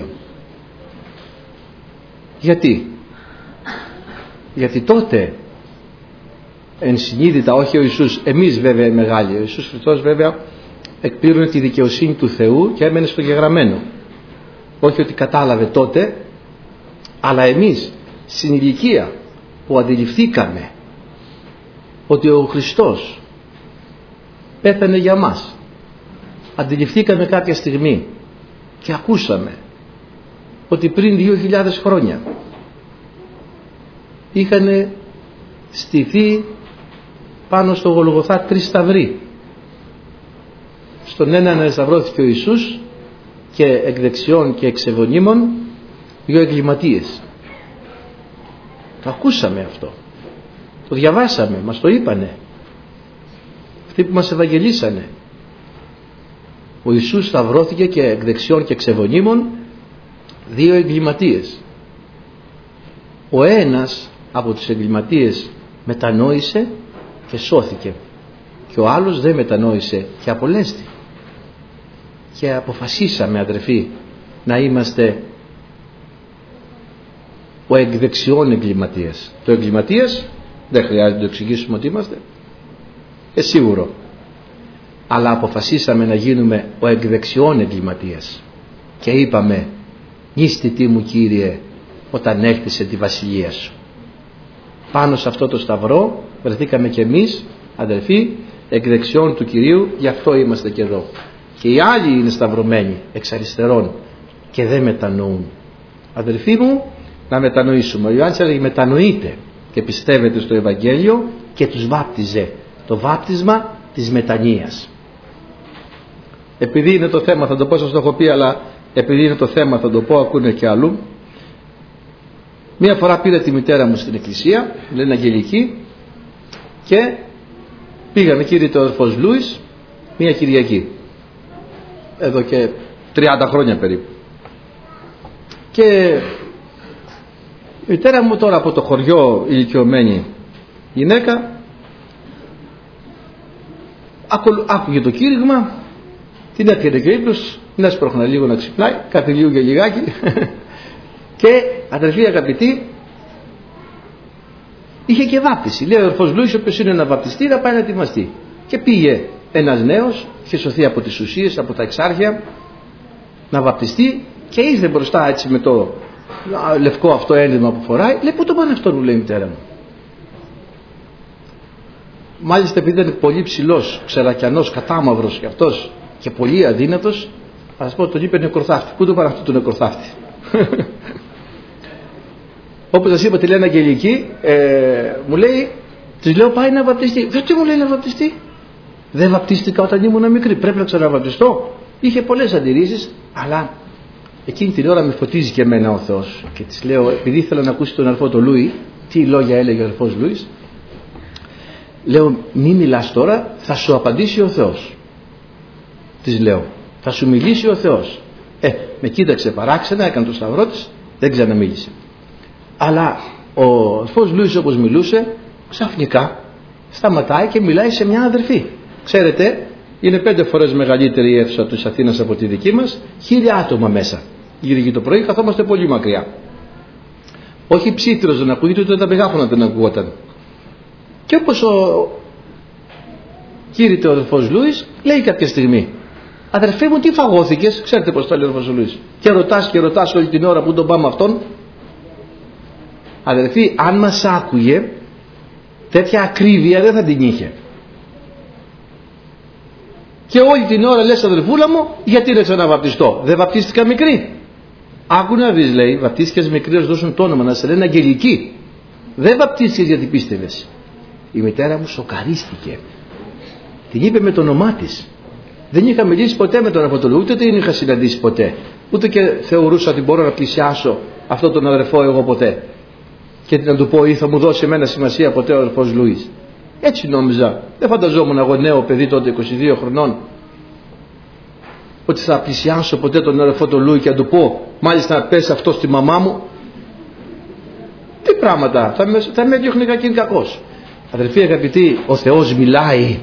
S1: Γιατί τότε ενσυνείδητα, όχι ο Ιησούς, εμείς βέβαια οι μεγάλοι, ο Ιησούς Χριστός βέβαια εκπλήρωνε τη δικαιοσύνη του Θεού και έμενε στο γεγραμμένο. Όχι ότι κατάλαβε τότε, αλλά εμείς στην ηλικία που αντιληφθήκαμε ότι ο Χριστός πέθανε για μας, αντιληφθήκαμε κάποια στιγμή και ακούσαμε ότι πριν 2.000 χρόνια είχαν στηθεί πάνω στο Γολγοθά 3 σταυροί. Στον έναν ανασταυρώθηκε ο Ιησούς και εκ δεξιών και εξ ευωνύμων 2 εγκληματίες. Το ακούσαμε αυτό, το διαβάσαμε, μας το είπανε αυτοί που μας ευαγγελίσανε. Ο Ιησούς σταυρώθηκε και εκ δεξιών και εξ ευωνύμων 2 εγκληματίες. Ο ένας από τους εγκληματίες μετανόησε και σώθηκε και ο άλλος δεν μετανόησε και απολέστη. Και αποφασίσαμε, αδερφοί, να είμαστε ο εκδεξιών εγκληματίας. Το εγκληματίας δεν χρειάζεται να το εξηγήσουμε ότι είμαστε, σίγουρο, αλλά αποφασίσαμε να γίνουμε ο εκδεξιών εγκληματίας και είπαμε, νήστητή μου Κύριε, όταν έκτισε τη βασιλεία σου. Πάνω σε αυτό το σταυρό βρεθήκαμε και εμείς, αδερφοί, εκδεξιών του Κυρίου, γι' αυτό είμαστε και εδώ. Και οι άλλοι είναι σταυρωμένοι εξ αριστερών και δεν μετανοούν. Αδερφοί μου, να μετανοήσουμε. Ο Ιωάννης έλεγε, μετανοείτε και πιστεύετε στο Ευαγγέλιο, και τους βάπτιζε. Το βάπτισμα της μετανοίας. Επειδή είναι το θέμα, θα το πω, σας το έχω πει, αλλά επειδή είναι το θέμα θα το πω, ακούνε και αλλού. Μία φορά πήρα τη μητέρα μου στην εκκλησία, λένε Αγγελική, και πήγαμε, κήρυτε ο αδερφός Λούις, μία Κυριακή, εδώ και 30 χρόνια περίπου. Και η μητέρα μου τώρα από το χωριό, ηλικιωμένη γυναίκα, άκουγε το κήρυγμα, την έρχεται και ύπνος, να σπρώχνα λίγο να ξυπνάει, κάτι λίγο και λιγάκι. Και αδερφοί αγαπητοί, είχε και βάπτιση. Λέει ο αδερφός Λούις, ο οποίος είναι να βαπτιστεί, να πάει να ετοιμαστεί. Και πήγε ένας νέος, είχε σωθεί από τις ουσίες, από τα εξάρχεια, να βαπτιστεί, και ήρθε μπροστά έτσι με το λευκό αυτό ένδυμα που φοράει. Λέει, πού το πάνε αυτό, μου λέει η μητέρα μου. Μάλιστα επειδή ήταν πολύ ψηλός, ξερακιανός, κατάμαυρος και αυτός και πολύ αδύνατος, θα σας πω, τον είπε νεκροθάφτη. Πού το πάνε αυτό το νεκροθάφτη. Όπως σας είπα, τη λένε Αγγελική, μου λέει, της λέω, πάει να βαπτιστεί. Γιατί μου λέει να βαπτιστεί? Δεν βαπτίστηκα όταν ήμουν μικρή, πρέπει να ξαναβαπτιστώ. Είχε πολλές αντιρρήσεις, αλλά εκείνη την ώρα με φωτίζει και εμένα ο Θεός. Και της λέω, επειδή ήθελα να ακούσει τον αδερφό τον Λούι, τι λόγια έλεγε ο αδερφός Λούις, λέω, μη μιλάς τώρα, θα σου απαντήσει ο Θεός. Της λέω, θα σου μιλήσει ο Θεός. Με κοίταξε παράξενα, έκανε το σταυρό της, δεν ξαναμίλησε. Αλλά ο αδερφός Λούις, όπως μιλούσε, ξαφνικά σταματάει και μιλάει σε μια αδερφή. Ξέρετε, είναι 5 φορές μεγαλύτερη η αίθουσα της Αθήνας από τη δική μας, 1000 άτομα μέσα. Γύρω το πρωί καθόμαστε πολύ μακριά. Όχι ψήθυρος δεν ακούγεται, ούτε τα μεγάφωνα δεν ακούγονταν. Και όπως κήρυτε ο αδερφός Λούις, λέει κάποια στιγμή, αδερφέ μου, τι φαγώθηκες? Ξέρετε πως τα λέει ο αδερφός Λούις. Και ρωτάς όλη την ώρα που τον πάμε αυτόν. Αδερφοί, αν μας άκουγε, τέτοια ακρίβεια δεν θα την είχε. Και όλη την ώρα λες, αδερφούλα μου, γιατί να ξαναβαπτιστώ? Δεν βαπτίστηκα μικρή. Άκου να δεις, λέει, βαπτίστηκες με κρύος δώσουν το όνομα, να σε λένε Αγγελική. Δεν βαπτίστηκες γιατί πίστευες. Η μητέρα μου σοκαρίστηκε. Την είπε με το όνομά της. Δεν είχα μιλήσει ποτέ με τον αδερφό, ούτε την είχα συναντήσει ποτέ. Ούτε και θεωρούσα ότι μπορώ να πλησιάσω αυτόν τον αδερφό εγώ ποτέ. Και να του πω ή θα μου δώσει εμένα σημασία ποτέ ο αδερφός Λουίς. Έτσι νόμιζα. Δεν φανταζόμουν εγώ νέο παιδί τότε 22 χρονών ότι θα πλησιάσω ποτέ τον αδερφό τον Λουί και να του πω, μάλιστα να πέσει αυτό στη μαμά μου. Τι πράγματα, θα με διώχνει κακήν κακός. Αδελφοί αγαπητοί, ο Θεός μιλάει.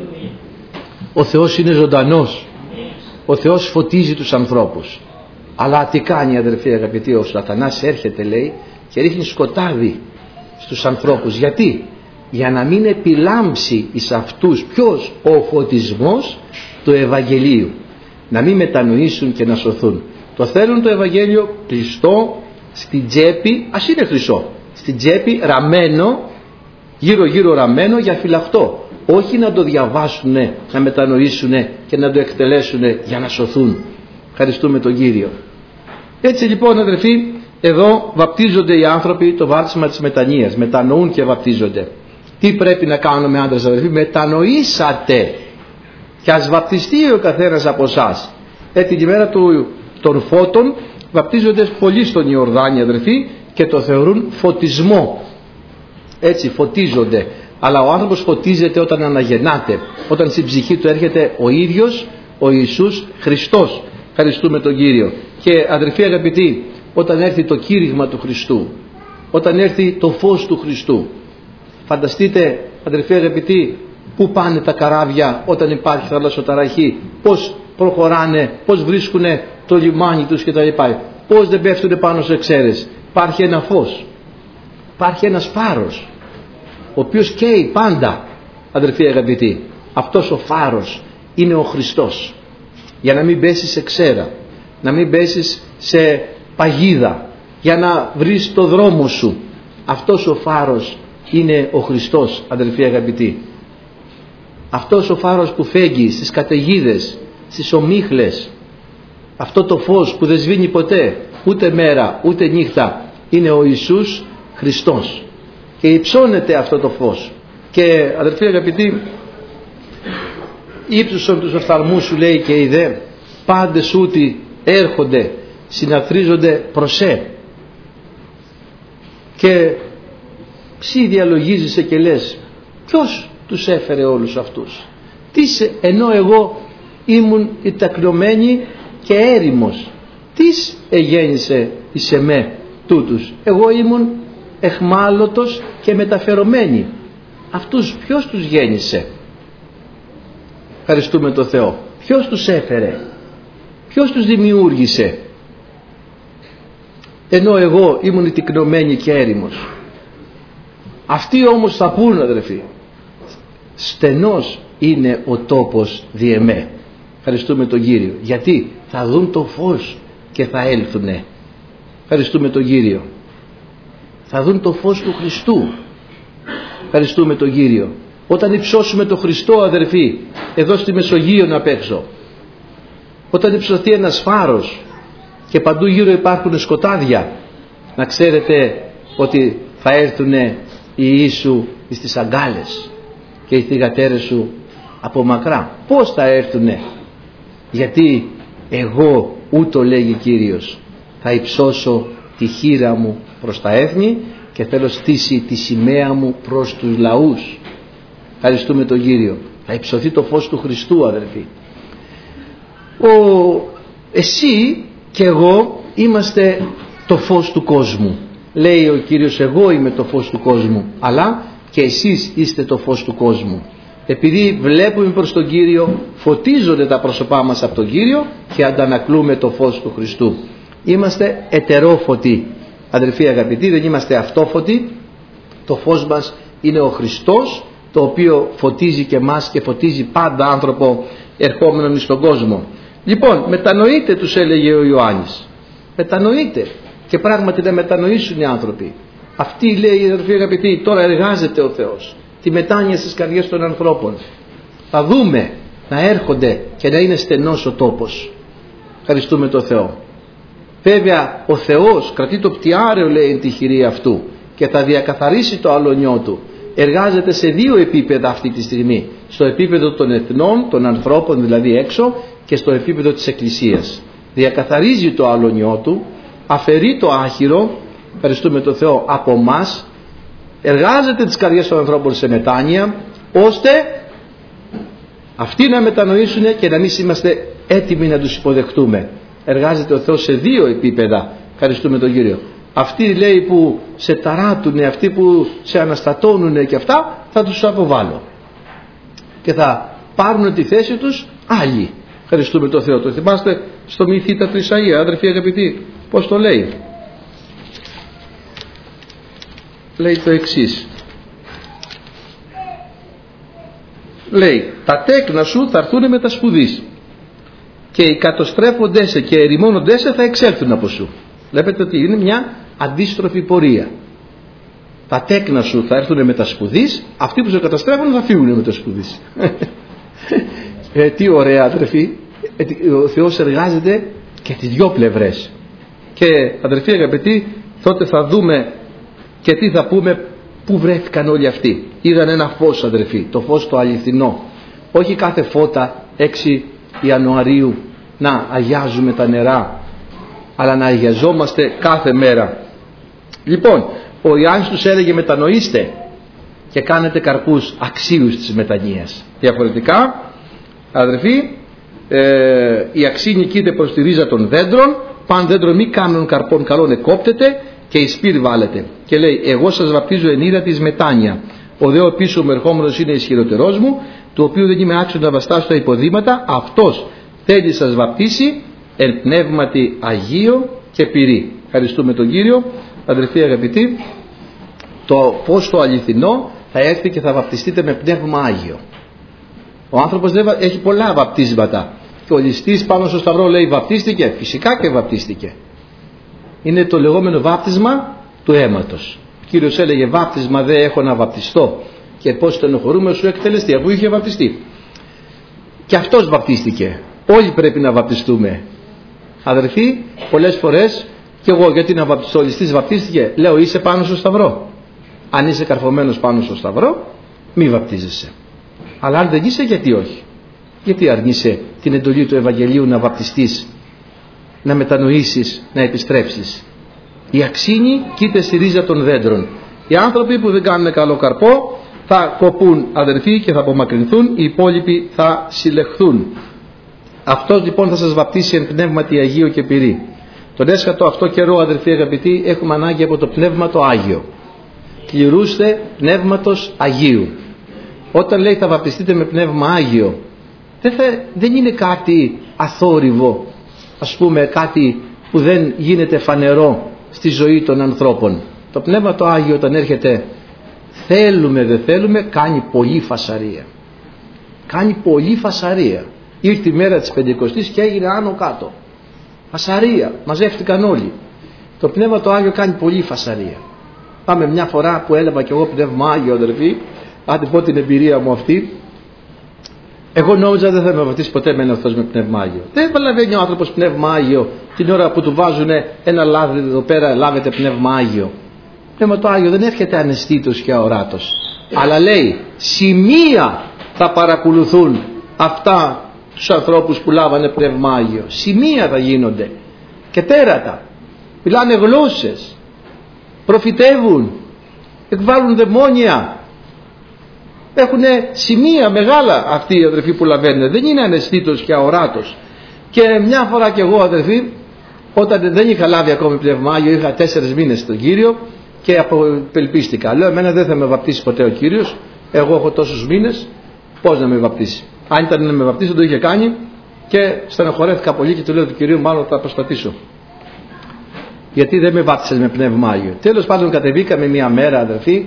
S1: Ο Θεός είναι ζωντανός. Ο Θεός φωτίζει τους ανθρώπους. Αλλά τι κάνει, αδελφοί αγαπητοί? Ο Σατανάς έρχεται, λέει, και ρίχνει σκοτάδι στους ανθρώπους. Γιατί? Για να μην επιλάμψει εις αυτούς ποιος? Ο φωτισμός του Ευαγγελίου. Να μην μετανοήσουν και να σωθούν. Το θέλουν το Ευαγγέλιο κλειστό στην τσέπη, ας είναι χρυσό, στην τσέπη ραμμένο, γύρω γύρω ραμμένο για φυλαχτό. Όχι να το διαβάσουν, να μετανοήσουν και να το εκτελέσουν για να σωθούν. Ευχαριστούμε τον Κύριο. Έτσι λοιπόν, αδελφοί, εδώ βαπτίζονται οι άνθρωποι το βάπτισμα της μετανοίας. Μετανοούν και βαπτίζονται. Τι πρέπει να κάνουμε, άντρες, αδελφοί? Μετανοήσατε. Και ας βαπτιστεί ο καθένας από εσάς. Την ημέρα των φώτων βαπτίζονται πολλοί στον Ιορδάνη, αδελφοί, και το θεωρούν φωτισμό. Έτσι φωτίζονται. Αλλά ο άνθρωπος φωτίζεται όταν αναγεννάται, όταν στην ψυχή του έρχεται ο ίδιος ο Ιησούς Χριστός. Ευχαριστούμε τον Κύριο. Και αδελφοί αγαπητοί, όταν έρθει το κήρυγμα του Χριστού, όταν έρθει το φως του Χριστού, φανταστείτε, αδελφοί αγαπητοί, πού πάνε τα καράβια όταν υπάρχει θαλασσοταραχή, πώς προχωράνε, πώς βρίσκουν το λιμάνι τους κτλ. Πώς δεν πέφτουν πάνω σε εξαίρες? Υπάρχει ένα φως, υπάρχει ένας φάρος, ο οποίος καίει πάντα, αδελφοί αγαπητοί. Αυτός ο φάρος είναι ο Χριστός. Για να μην πέσεις σε ξέρα, να μην πέσεις σε παγίδα, για να βρεις το δρόμο σου. Αυτός ο φάρος είναι ο Χριστός, αδελφοί αγαπητοί. Αυτός ο φάρος που φέγγει στις καταιγίδες, στις ομίχλες, αυτό το φως που δεν σβήνει ποτέ, ούτε μέρα ούτε νύχτα, είναι ο Ιησούς Χριστός. Και υψώνεται αυτό το φως. Και αδελφοί αγαπητοί, ύψωσον τους οφθαλμούς σου, λέει, και είδε πάντες ούτι έρχονται συναθρίζονται προσέ. Και ψι διαλογίζεσαι και λες, ποιος τους έφερε όλους αυτούς? Ενώ εγώ ήμουν η τακνωμένη και έρημος, τις εγέννησε εις εμέ τούτους? Εγώ ήμουν εχμάλωτος και μεταφερομένη. Αυτούς ποιος τους γέννησε? Ευχαριστούμε τον Θεό. Ποιος τους έφερε? Ποιος τους δημιούργησε? Ενώ εγώ ήμουν η τικνωμένη και έρημος. Αυτοί όμως θα πούν, αδελφοί, στενός είναι ο τόπος δι' εμέ. Ευχαριστούμε τον Κύριο. Γιατί θα δουν το φως και θα έλθουνε. Ευχαριστούμε τον Κύριο. Θα δουν το φως του Χριστού. Ευχαριστούμε τον Κύριο. Όταν υψώσουμε τον Χριστό, αδερφοί, εδώ στη Μεσογείο απ' έξω, όταν υψωθεί ένας φάρος και παντού γύρω υπάρχουν σκοτάδια, να ξέρετε ότι θα έρθουν οι Ιησού στις αγκάλες και οι θυγατέρες σου από μακρά. Πώς θα έρθουνε? Γιατί εγώ, ούτω λέγει Κύριος, θα υψώσω τη χείρα μου προς τα έθνη και θέλω στήσει τη σημαία μου προς τους λαούς. Ευχαριστούμε τον Κύριο. Θα υψωθεί το φως του Χριστού, αδελφοί. Εσύ και εγώ είμαστε το φως του κόσμου. Λέει ο Κύριος, εγώ είμαι το φως του κόσμου, αλλά και εσείς είστε το φως του κόσμου. Επειδή βλέπουμε προς τον Κύριο, φωτίζονται τα πρόσωπά μας από τον Κύριο και αντανακλούμε το φως του Χριστού. Είμαστε ετερόφωτοι, αδελφοί αγαπητοί, δεν είμαστε αυτόφωτοι. Το φως μας είναι ο Χριστός, το οποίο φωτίζει και μας και φωτίζει πάντα άνθρωπο ερχόμενον στον κόσμο. Λοιπόν, μετανοείτε, τους έλεγε ο Ιωάννης. Μετανοείτε. Και πράγματι δεν μετανοήσουν οι άνθρωποι. Αυτοί, λέει, αδελφοί αγαπητοί, τώρα εργάζεται ο Θεός τη μετάνοια στις καρδιές των ανθρώπων. Θα δούμε να έρχονται και να είναι στενός ο τόπος. Ευχαριστούμε τον Θεό. Βέβαια ο Θεός κρατεί το πτιάρεο, λέει, εν τη χειρή αυτού, και θα διακαθαρίσει το αλωνιό του. Εργάζεται σε δύο επίπεδα αυτή τη στιγμή. Στο επίπεδο των εθνών, των ανθρώπων δηλαδή έξω, και στο επίπεδο της Εκκλησίας. Διακαθαρίζει το αλωνιό του, αφαιρεί το άχυρο, ευχαριστούμε τον Θεό, από μας, εργάζεται τις καρδιές των ανθρώπων σε μετάνοια, ώστε αυτοί να μετανοήσουν και να εμείς είμαστε έτοιμοι να τους υποδεχτούμε. Εργάζεται ο Θεός σε δύο επίπεδα, ευχαριστούμε τον Κύριο. Αυτοί, λέει, που σε ταράτουνε, αυτοί που σε αναστατώνουνε και αυτά, θα τους αποβάλω και θα πάρουν τη θέση τους άλλοι. Ευχαριστούμε τον Θεό. Το θυμάστε στο Μυθίτα του Ισαΐα, αδερφοί αγαπητοί, πως το λέει? Λέει το εξής. Λέει, τα τέκνα σου θα έρθουν με τα σπουδής και οι κατοστρέφοντές και ερημώνοντές θα εξέλθουν από σου. Βλέπετε ότι είναι μια αντίστροφη πορεία. Τα τέκνα σου θα έρθουν με τα σπουδής, αυτοί που σε καταστρέφουν θα φύγουν με τα σπουδής. Τι ωραία, αδερφοί. Ο Θεός εργάζεται και τις δυο πλευρές. Και αδερφοί αγαπητοί, τότε θα δούμε και τι θα πούμε, πού βρέθηκαν όλοι αυτοί. Είδαν ένα φως, αδερφοί, το φως το αληθινό. Όχι κάθε φώτα 6 Ιανουαρίου να αγιάζουμε τα νερά, αλλά να αγιαζόμαστε κάθε μέρα. Λοιπόν, ο Ιωάννης τους έλεγε, μετανοήστε και κάνετε καρπούς αξίους της μετανοίας. Διαφορετικά, αδερφοί, η αξίνη κοίται προς τη ρίζα των δέντρων, παν δέντρο μη κάνουν καρπών καλών εκόπτεται και εις πύρ βάλετε. Και λέει, εγώ σας βαπτίζω εν ήρα της μετάνοια. Ο δε ο πίσω μου ερχόμενος είναι ισχυρότερός μου, του οποίου δεν είμαι άξιος να βαστάσω τα υποδήματα. Αυτός θέλει σας βαπτίσει εν πνεύματι Αγίο και πυρί. Ευχαριστούμε τον Κύριο. Αδερφοί αγαπητοί, το φως το αληθινό θα έρθει και θα βαπτιστείτε με πνεύμα Άγιο. Ο άνθρωπος έχει πολλά βαπτίσματα και ο ληστής πάνω στο σταυρό, λέει, βαπτίστηκε. Φυσικά και βαπτίστηκε. Είναι το λεγόμενο βάπτισμα του αίματος. Ο Κύριος έλεγε, βάπτισμα δεν έχω να βαπτιστώ, και πως στενοχωρούμε σου εκτελεστεί, αφού είχε βαπτιστεί. Και αυτός βαπτίστηκε. Όλοι πρέπει να βαπτιστούμε. Αδερφοί, πολλές φορές και εγώ, γιατί να βαπτιστώ? Ο ληστής βαπτίστηκε. Λέω, είσαι πάνω στο σταυρό. Αν είσαι καρφωμένος πάνω στο σταυρό, μη βαπτίζεσαι. Αλλά αν δεν είσαι, γιατί όχι? Γιατί αρνείσαι την εντολή του Ευαγγελίου να βαπτιστείς, να μετανοήσεις, να επιστρέψεις? Η αξίνη κοίται στη ρίζα των δέντρων. Οι άνθρωποι που δεν κάνουν καλό καρπό θα κοπούν, αδερφοί, και θα απομακρυνθούν. Οι υπόλοιποι θα συλλεχθούν. Αυτός λοιπόν θα σας βαπτίσει εν πνεύματι Αγίου και πυρί. Τον έσχατο αυτό καιρό, αδερφοί αγαπητοί, έχουμε ανάγκη από το πνεύμα το Άγιο. Κληρούστε πνεύματος Αγίου. Όταν λέει θα βαπτιστείτε με πνεύμα Άγιο, δεν είναι κάτι αθόρυβο, ας πούμε, κάτι που δεν γίνεται φανερό στη ζωή των ανθρώπων. Το πνεύμα το Άγιο, όταν έρχεται, θέλουμε δεν θέλουμε, κάνει πολύ φασαρία. Κάνει πολύ φασαρία. Ήρθε η μέρα της Πεντηκοστής και έγινε άνω κάτω. Φασαρία, μαζεύτηκαν όλοι. Το πνεύμα το Άγιο κάνει πολύ φασαρία. Πάμε μια φορά που έλαβα κι εγώ πνεύμα Άγιο, αδερφοί, άντε πω την εμπειρία μου αυτή. Εγώ νόμιζα δεν θα με βαπτίσει ποτέ με αυτός με πνεύμα Άγιο. Δεν καταλαβαίνει ο άνθρωπος πνεύμα Άγιο την ώρα που του βάζουν ένα λάδι εδώ πέρα, λάβετε πνεύμα Άγιο. Πνεύμα το Άγιο δεν έρχεται αναισθήτως και αοράτος, αλλά λέει σημεία θα παρακολουθούν αυτά τους ανθρώπους που λάβανε πνεύμα Άγιο. Σημεία θα γίνονται και τέρατα. Μιλάνε γλώσσες, προφητεύουν, εκβάλλουν δαιμόνια. Έχουν σημεία μεγάλα αυτοί οι αδερφοί που λαβαίνουν. Δεν είναι αναισθήτως και αοράτος. Και μια φορά κι εγώ, αδερφοί, όταν δεν είχα λάβει ακόμη πνεύμα Άγιο, είχα 4 μήνες στον Κύριο και απελπίστηκα. Λέω, εμένα δεν θα με βαπτίσει ποτέ ο Κύριος. Εγώ έχω τόσους μήνες, πώς να με βαπτίσει? Αν ήταν να με βαπτίσει, το είχε κάνει. Και στενοχωρέθηκα πολύ και του λέω του Κυρίου, μάλλον θα προσπαθήσω. Γιατί δεν με βάπτισες με πνεύμα Άγιο? Τέλος πάντων, κατεβήκαμε μια μέρα, αδερφοί,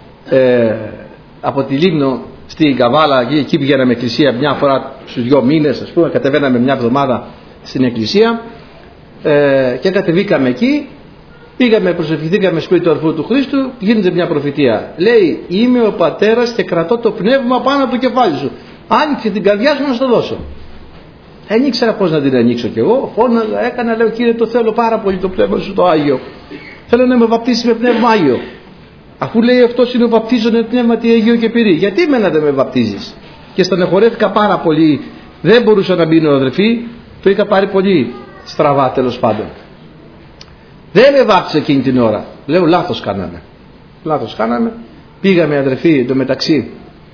S1: από τη Λίμνο στην Καβάλα, εκεί πηγαίναμε εκκλησία μια φορά στους 2 μήνες, ας πούμε, κατεβαίναμε μια εβδομάδα στην εκκλησία και κατεβήκαμε εκεί, πήγαμε, προσευχηθήκαμε σπίτι του αρφού του Χρήστου, γίνεται μια προφητεία. Λέει, είμαι ο πατέρας και κρατώ το πνεύμα πάνω από το κεφάλι σου. Άνοιξε την καρδιά σου να στο δώσω. Δεν ήξερα πώς να την ανοίξω κι εγώ. Φώναζα, έκανα, λέω, Κύριε, το θέλω πάρα πολύ το πνεύμα σου το Άγιο. Θέλω να με βαπτίσει με πνεύμα Άγιο. Αφού λέει αυτός είναι ο βαπτίζων με πνεύμα τι Αγίο και πυρί. Γιατί εμένα δεν με βαπτίζεις? Και στεναχωρέθηκα πάρα πολύ. Δεν μπορούσα να μπει, αδερφοί. Το είχα πάρει πολύ στραβά, τέλος πάντων. Δεν με βάπτισε εκείνη την ώρα. Λέω, λάθος κάναμε. Λάθος κάναμε. Πήγαμε, αδερφοί, εντωμεταξύ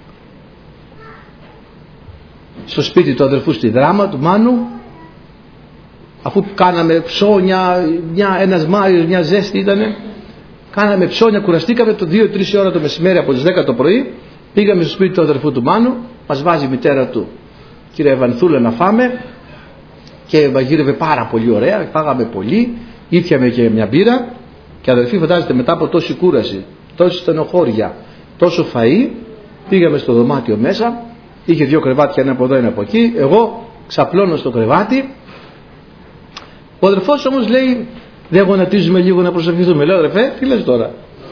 S1: στο σπίτι του αδερφού στη Δράμα, του Μάνου, αφού κάναμε ψώνια, ένας Μάιος, μια ζέστη ήτανε, κάναμε ψώνια, κουραστήκαμε το 2-3 ώρα το μεσημέρι από τις 10 το πρωί, πήγαμε στο σπίτι του αδερφού του Μάνου, μας βάζει η μητέρα του, κυρία Ευανθούλα, να φάμε, και μαγείρευε πάρα πολύ ωραία, φάγαμε πολύ, ήπιαμε και μια μπύρα, και αδερφοί, φαντάζεται, μετά από τόση κούραση, τόση στενοχώρια, τόσο φαΐ, πήγαμε στο δωμάτιο μέσα. Είχε 2 κρεβάτια, ένα από εδώ, ένα από εκεί. Εγώ ξαπλώνω στο κρεβάτι. Ο αδερφός όμως λέει, δεν γονατίζουμε λίγο να προσευχηθούμε? Λέω, αδερφέ, τι λες τώρα?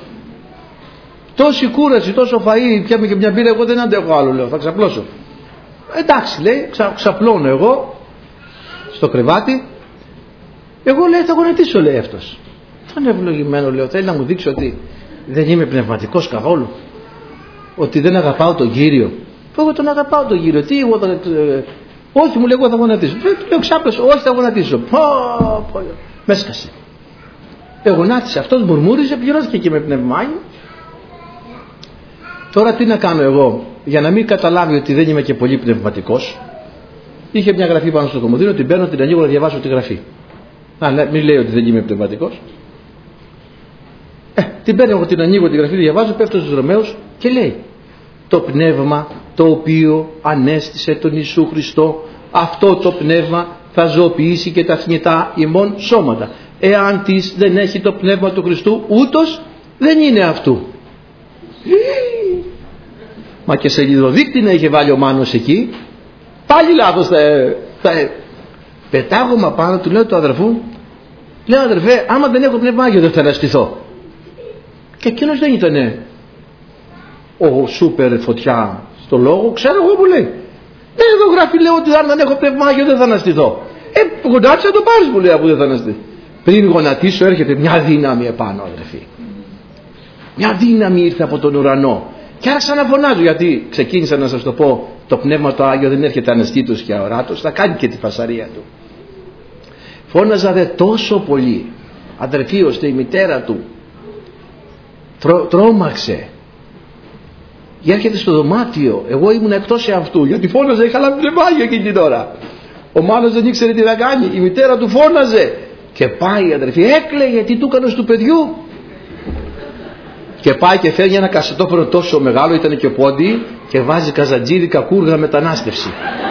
S1: Τόση κούραση, τόσο φαΐ, πιάμε και μια μπύρα, εγώ δεν αντέχω άλλο, λέω, θα ξαπλώσω. Εντάξει, λέει, ξαπλώνω εγώ στο κρεβάτι. Εγώ, λέει, θα γονατίσω, λέει αυτός. Τον ευλογημένο, λέω, θέλει να μου δείξει ότι δεν είμαι πνευματικός καθόλου, ότι δεν αγαπάω τον Κύριο. Εγώ τον αγαπάω τον Κύριο. Τι, εγώ όχι, μου λέει, εγώ θα γονατίσω. Λέω, ξάπλωσε, όχι, θα γονατίσω. Με έσκασε. Γονάτισε. Αυτός μουρμούριζε, πληρώθηκε και με πνεύμα Άγιο. Τώρα τι να κάνω εγώ, για να μην καταλάβει ότι δεν είμαι και πολύ πνευματικός. Είχε μια γραφή πάνω στο κομμωδίνο, την παίρνω, την ανοίγω να διαβάσω τη γραφή. Μην λέει ότι δεν είμαι πνευματικός. Την παίρνω εγώ, την ανοίγω, τη γραφή, διαβάζω, πέφτω στους Ρωμαίους και λέει, το πνεύμα το οποίο ανέστησε τον Ιησού Χριστό, αυτό το πνεύμα θα ζωοποιήσει και τα θνητά ημών σώματα. Εάν της δεν έχει το πνεύμα του Χριστού, ούτως δεν είναι αυτού. Μα και σελιδοδείκτη να είχε βάλει ο Μάνος εκεί, πάλι λάθος πετάγωμα πάνω του, λέω του αδερφού, λέω, αδερφέ, άμα δεν έχω πνεύμα Άγιο δεν θα αναστηθώ. Και εκείνος δεν ήτανε ο σούπερ φωτιά στο λόγο, ξέρω εγώ που λέει. Εδώ γράφει, λέω, ότι αν δεν έχω πνεύμα Άγιο δεν θα αναστηθώ. Γονάτισε να το πάρεις, μου λέει, αφού δεν θα αναστηθεί. Πριν γονατίσω έρχεται μια δύναμη επάνω, αδερφοί. Μια δύναμη ήρθε από τον ουρανό. Και άρχισα να φωνάζω, γιατί ξεκίνησα να σας το πω, το πνεύμα το Άγιο δεν έρχεται αναστήτως και αοράτος, θα κάνει και τη φασαρία του. Φώναζα δε τόσο πολύ, αδερφοί, ώστε η μητέρα του τρόμαξε. Έρχεται στο δωμάτιο, εγώ ήμουν εκτός εαυτού, γιατί φώναζε, είχα λάβει πνεύμα Άγιο εκείνη την ώρα. Ο Μάνος δεν ήξερε τι να κάνει, η μητέρα του φώναζε. Και πάει, αδερφοί, έκλαιγε, τι του έκανες του παιδιού? Και πάει και φέρνει ένα κασετόφωνο τόσο μεγάλο, ήταν και πόντι, και βάζει καζαντζίδικα κούργα μετανάστευση.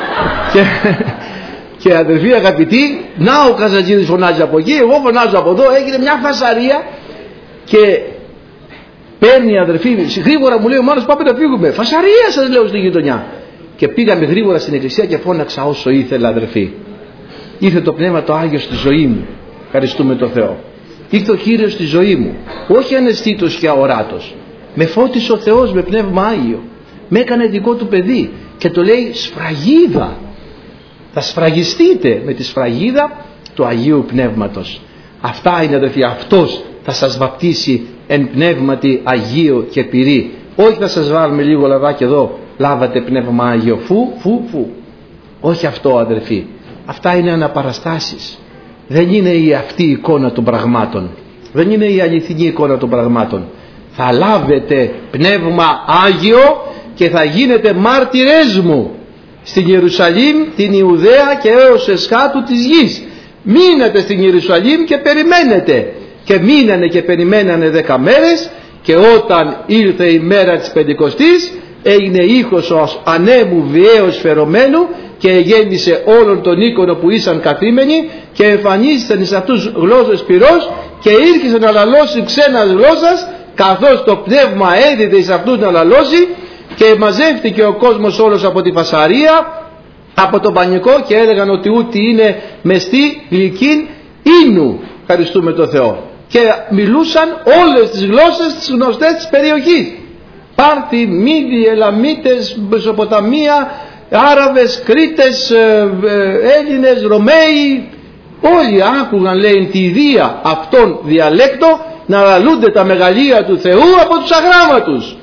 S1: και αδερφοί αγαπητοί, να ο καζαντζίδης φωνάζει από εκεί, εγώ φωνάζω από εδώ, έγινε μια φασαρία. Και παίρνει, αδερφοί, γρήγορα μου λέει ο Μάνος, πάμε να φύγουμε. Φασαρία σας λέω στη γειτονιά. Και πήγαμε γρήγορα στην εκκλησία και φώναξα όσο ήθελα, αδερφοί. Ήρθε το πνεύμα το Άγιο στη ζωή μου. Ευχαριστούμε τον Θεό. Ήρθε ο Κύριος στη ζωή μου. Όχι αναισθήτως και αοράτος. Με φώτισε ο Θεός με πνεύμα Άγιο. Με έκανε δικό του παιδί. Και το λέει σφραγίδα. Θα σφραγιστείτε με τη σφραγίδα του Αγίου Πνεύματος. Αυτά είναι, αδερφοί. Αυτός θα σας βαπτίσει εν πνεύματι Αγίο και πυρί. Όχι θα σας βάλουμε λίγο λαδάκι εδώ, λάβατε πνεύμα Άγιο, φου. Όχι αυτό, αδερφοί. Αυτά είναι αναπαραστάσεις. Δεν είναι η αυτή εικόνα των πραγμάτων. Δεν είναι η αληθινή εικόνα των πραγμάτων. Θα λάβετε πνεύμα Άγιο και θα γίνετε μάρτυρες μου στην Ιερουσαλήμ, την Ιουδαία και έως εσχάτου της γης. Μείνετε στην Ιερουσαλήμ και περιμένετε. Και μείνανε και περιμένανε 10 μέρες, και όταν ήρθε η μέρα της Πεντηκοστής έγινε ήχος ως ανέμου βιαίως φερωμένου και γέμισε όλον τον οίκονο που ήσαν καθήμενοι, και εμφανίστηκαν εις αυτούς γλώσσες πυρός, και ήρχισε να λαλώσει ξένας γλώσσας, καθώς το πνεύμα έδιδε εις αυτούς να λαλώσει, και μαζεύτηκε ο κόσμος όλος από τη φασαρία, από τον πανικό, και έλεγαν ότι ούτε είναι μεστή γλυκήν ίνου. Ευχαριστούμε τον Θεό. Και μιλούσαν όλες τις γλώσσες τις γνωστές της περιοχής. Πάρθη, Μίδη, Ελαμίτες, Μεσοποταμία, Άραβες, Κρήτες, Έλληνες, Ρωμαίοι, όλοι άκουγαν, λέει, τη δία αυτόν διαλέκτο να λαλούνται τα μεγαλεία του Θεού από τους αγράμματους.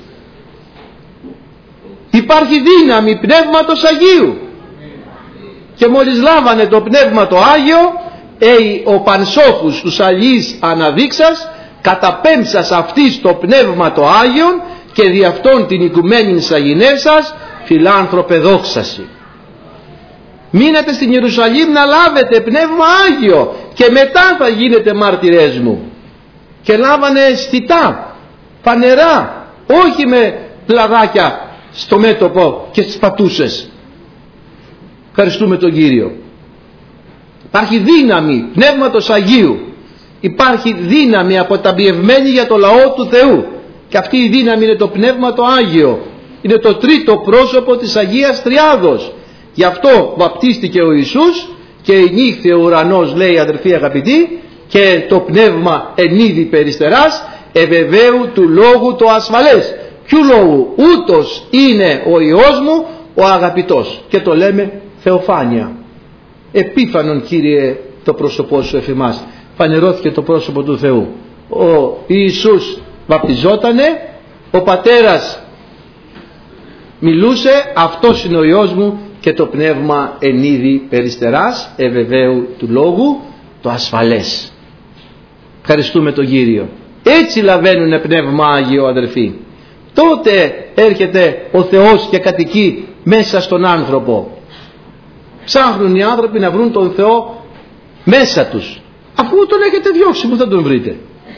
S1: Υπάρχει δύναμη Πνεύματος Αγίου. Και μόλις λάβανε το Πνεύμα το Άγιο, ο Πανσόφους τους αλληλείς αναδείξας, καταπέμψας αυτής το Πνεύμα το Άγιον και δι' αυτόν την οικουμένην σαγηνεύσας φιλάνθρωπε δόξαση. Μείνετε στην Ιερουσαλήμ να λάβετε Πνεύμα Άγιο και μετά θα γίνετε μάρτυρές μου. Και λάβανε αισθητά, φανερά, όχι με πλαδάκια στο μέτωπο και στις πατούσες. Ευχαριστούμε τον Κύριο. Υπάρχει δύναμη Πνεύματος Αγίου. Υπάρχει δύναμη αποταμιευμένη για το λαό του Θεού. Και αυτή η δύναμη είναι το Πνεύμα το Άγιο. Είναι το τρίτο πρόσωπο της Αγίας Τριάδος. Γι' αυτό βαπτίστηκε ο Ιησούς και ενύχθη ο ουρανός, λέει, αδερφοί αγαπητοί, και το Πνεύμα ενίδη περιστεράς ευεβαίου του λόγου το ασφαλές. Ποιου λόγου? Ούτως είναι ο Υιός μου ο αγαπητός. Και το λέμε θεοφάνεια. Επίφανον, Κύριε, το πρόσωπό σου εφημάς. Φανερώθηκε το πρόσωπο του Θεού. Ο Ιησούς βαπτιζότανε, ο Πατέρας μιλούσε, αυτός είναι ο Υιός μου, και το Πνεύμα ενίδη περιστεράς ευεβαίου του λόγου το ασφαλές. Ευχαριστούμε τον Κύριο. Έτσι λαβαίνουνε Πνεύμα Άγιο, αδερφοί. Τότε έρχεται ο Θεός και κατοικεί μέσα στον άνθρωπο. Ψάχνουν οι άνθρωποι να βρουν τον Θεό μέσα τους. Αφού τον έχετε διώξει, πού θα τον βρείτε?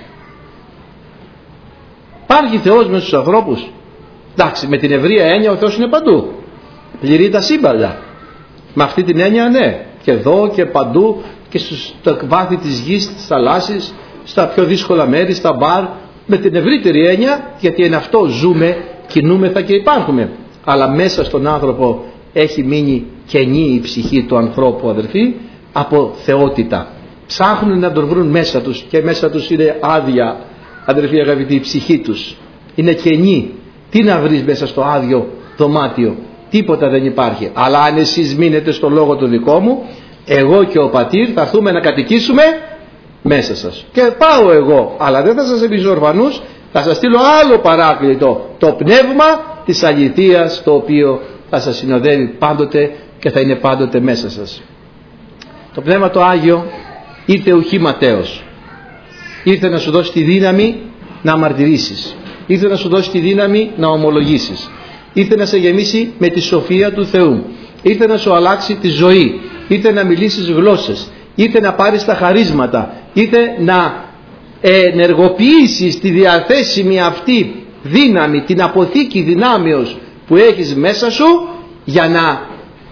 S1: Υπάρχει Θεός μέσα στους ανθρώπους? Εντάξει, με την ευρεία έννοια ο Θεός είναι παντού. Πληρεί τα σύμπαντα. Με αυτή την έννοια ναι. Και εδώ και παντού και στο βάθη της γης, της θαλάσσης, στα πιο δύσκολα μέρη, στα μπαρ. Με την ευρύτερη έννοια, γιατί εν αυτό ζούμε, κινούμεθα και υπάρχουμε. Αλλά μέσα στον άνθρωπο έχει μείνει κενή η ψυχή του ανθρώπου, αδερφοί, από θεότητα. Ψάχνουν να τον βρουν μέσα τους και μέσα τους είναι άδεια, αδερφοί αγαπητοί, η ψυχή τους. Είναι κενή. Τι να βρεις μέσα στο άδειο δωμάτιο? Τίποτα δεν υπάρχει. Αλλά αν εσείς μείνετε στο λόγο του δικό μου, εγώ και ο Πατήρ θα έρθουμε να κατοικήσουμε μέσα σας. Και πάω εγώ, αλλά δεν θα σας αφήσω ορφανούς, θα σας στείλω άλλο παράκλητο, το Πνεύμα της αληθείας, το οποίο θα σας συνοδεύει πάντοτε και θα είναι πάντοτε μέσα σας. Το Πνεύμα το Άγιο ήρθε ουχή ματέως. Ήρθε να σου δώσει τη δύναμη να μαρτυρήσεις. Ήρθε να σου δώσει τη δύναμη να ομολογήσεις. Ήρθε να σε γεμίσει με τη σοφία του Θεού. Ήρθε να σου αλλάξει τη ζωή. Ήρθε να μιλήσεις γλώσσες. Ήρθε να πάρεις τα χαρίσματα. Ήρθε να ενεργοποιήσεις τη διαθέσιμη αυτή δύναμη, την αποθήκη δυνάμεως που έχεις μέσα σου, για να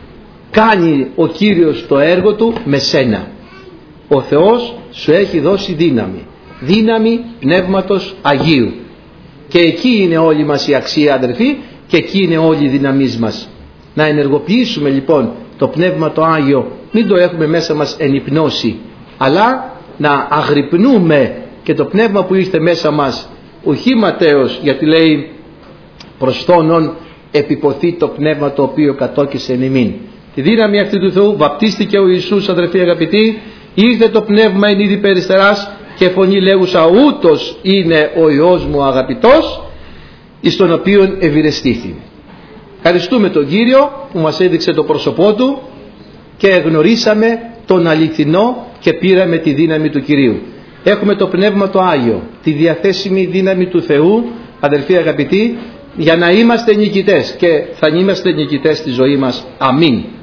S1: κάνει ο Κύριος το έργο του με σένα. Ο Θεός σου έχει δώσει δύναμη. Δύναμη Πνεύματος Αγίου. Και εκεί είναι όλη μας η αξία, αδερφοί, και εκεί είναι όλοι οι δυναμείς μας. Να ενεργοποιήσουμε λοιπόν το Πνεύμα το Άγιο, μην το έχουμε μέσα μας εν υπνώση, αλλά να αγρυπνούμε και το Πνεύμα που ήρθε μέσα μας, ουχή ματέως, γιατί λέει προς τόνον επιποθεί το Πνεύμα το οποίο κατόκισε εν ημίν. Τη δύναμη αυτή του Θεού βαπτίστηκε ο Ιησούς, αδερφοί αγαπητοί, ήρθε το Πνεύμα εν είδη περιστεράς και φωνή λέγουσα ούτως είναι ο Υιός μου αγαπητός, εις τον οποίον ευηρεστήθη. Ευχαριστούμε τον Κύριο που μας έδειξε το πρόσωπό Του και γνωρίσαμε τον αληθινό και πήραμε τη δύναμη του Κυρίου. Έχουμε το Πνεύμα το Άγιο, τη διαθέσιμη δύναμη του Θεού, αδελφοί αγαπητοί, για να είμαστε νικητές, και θα είμαστε νικητές στη ζωή μας. Αμήν.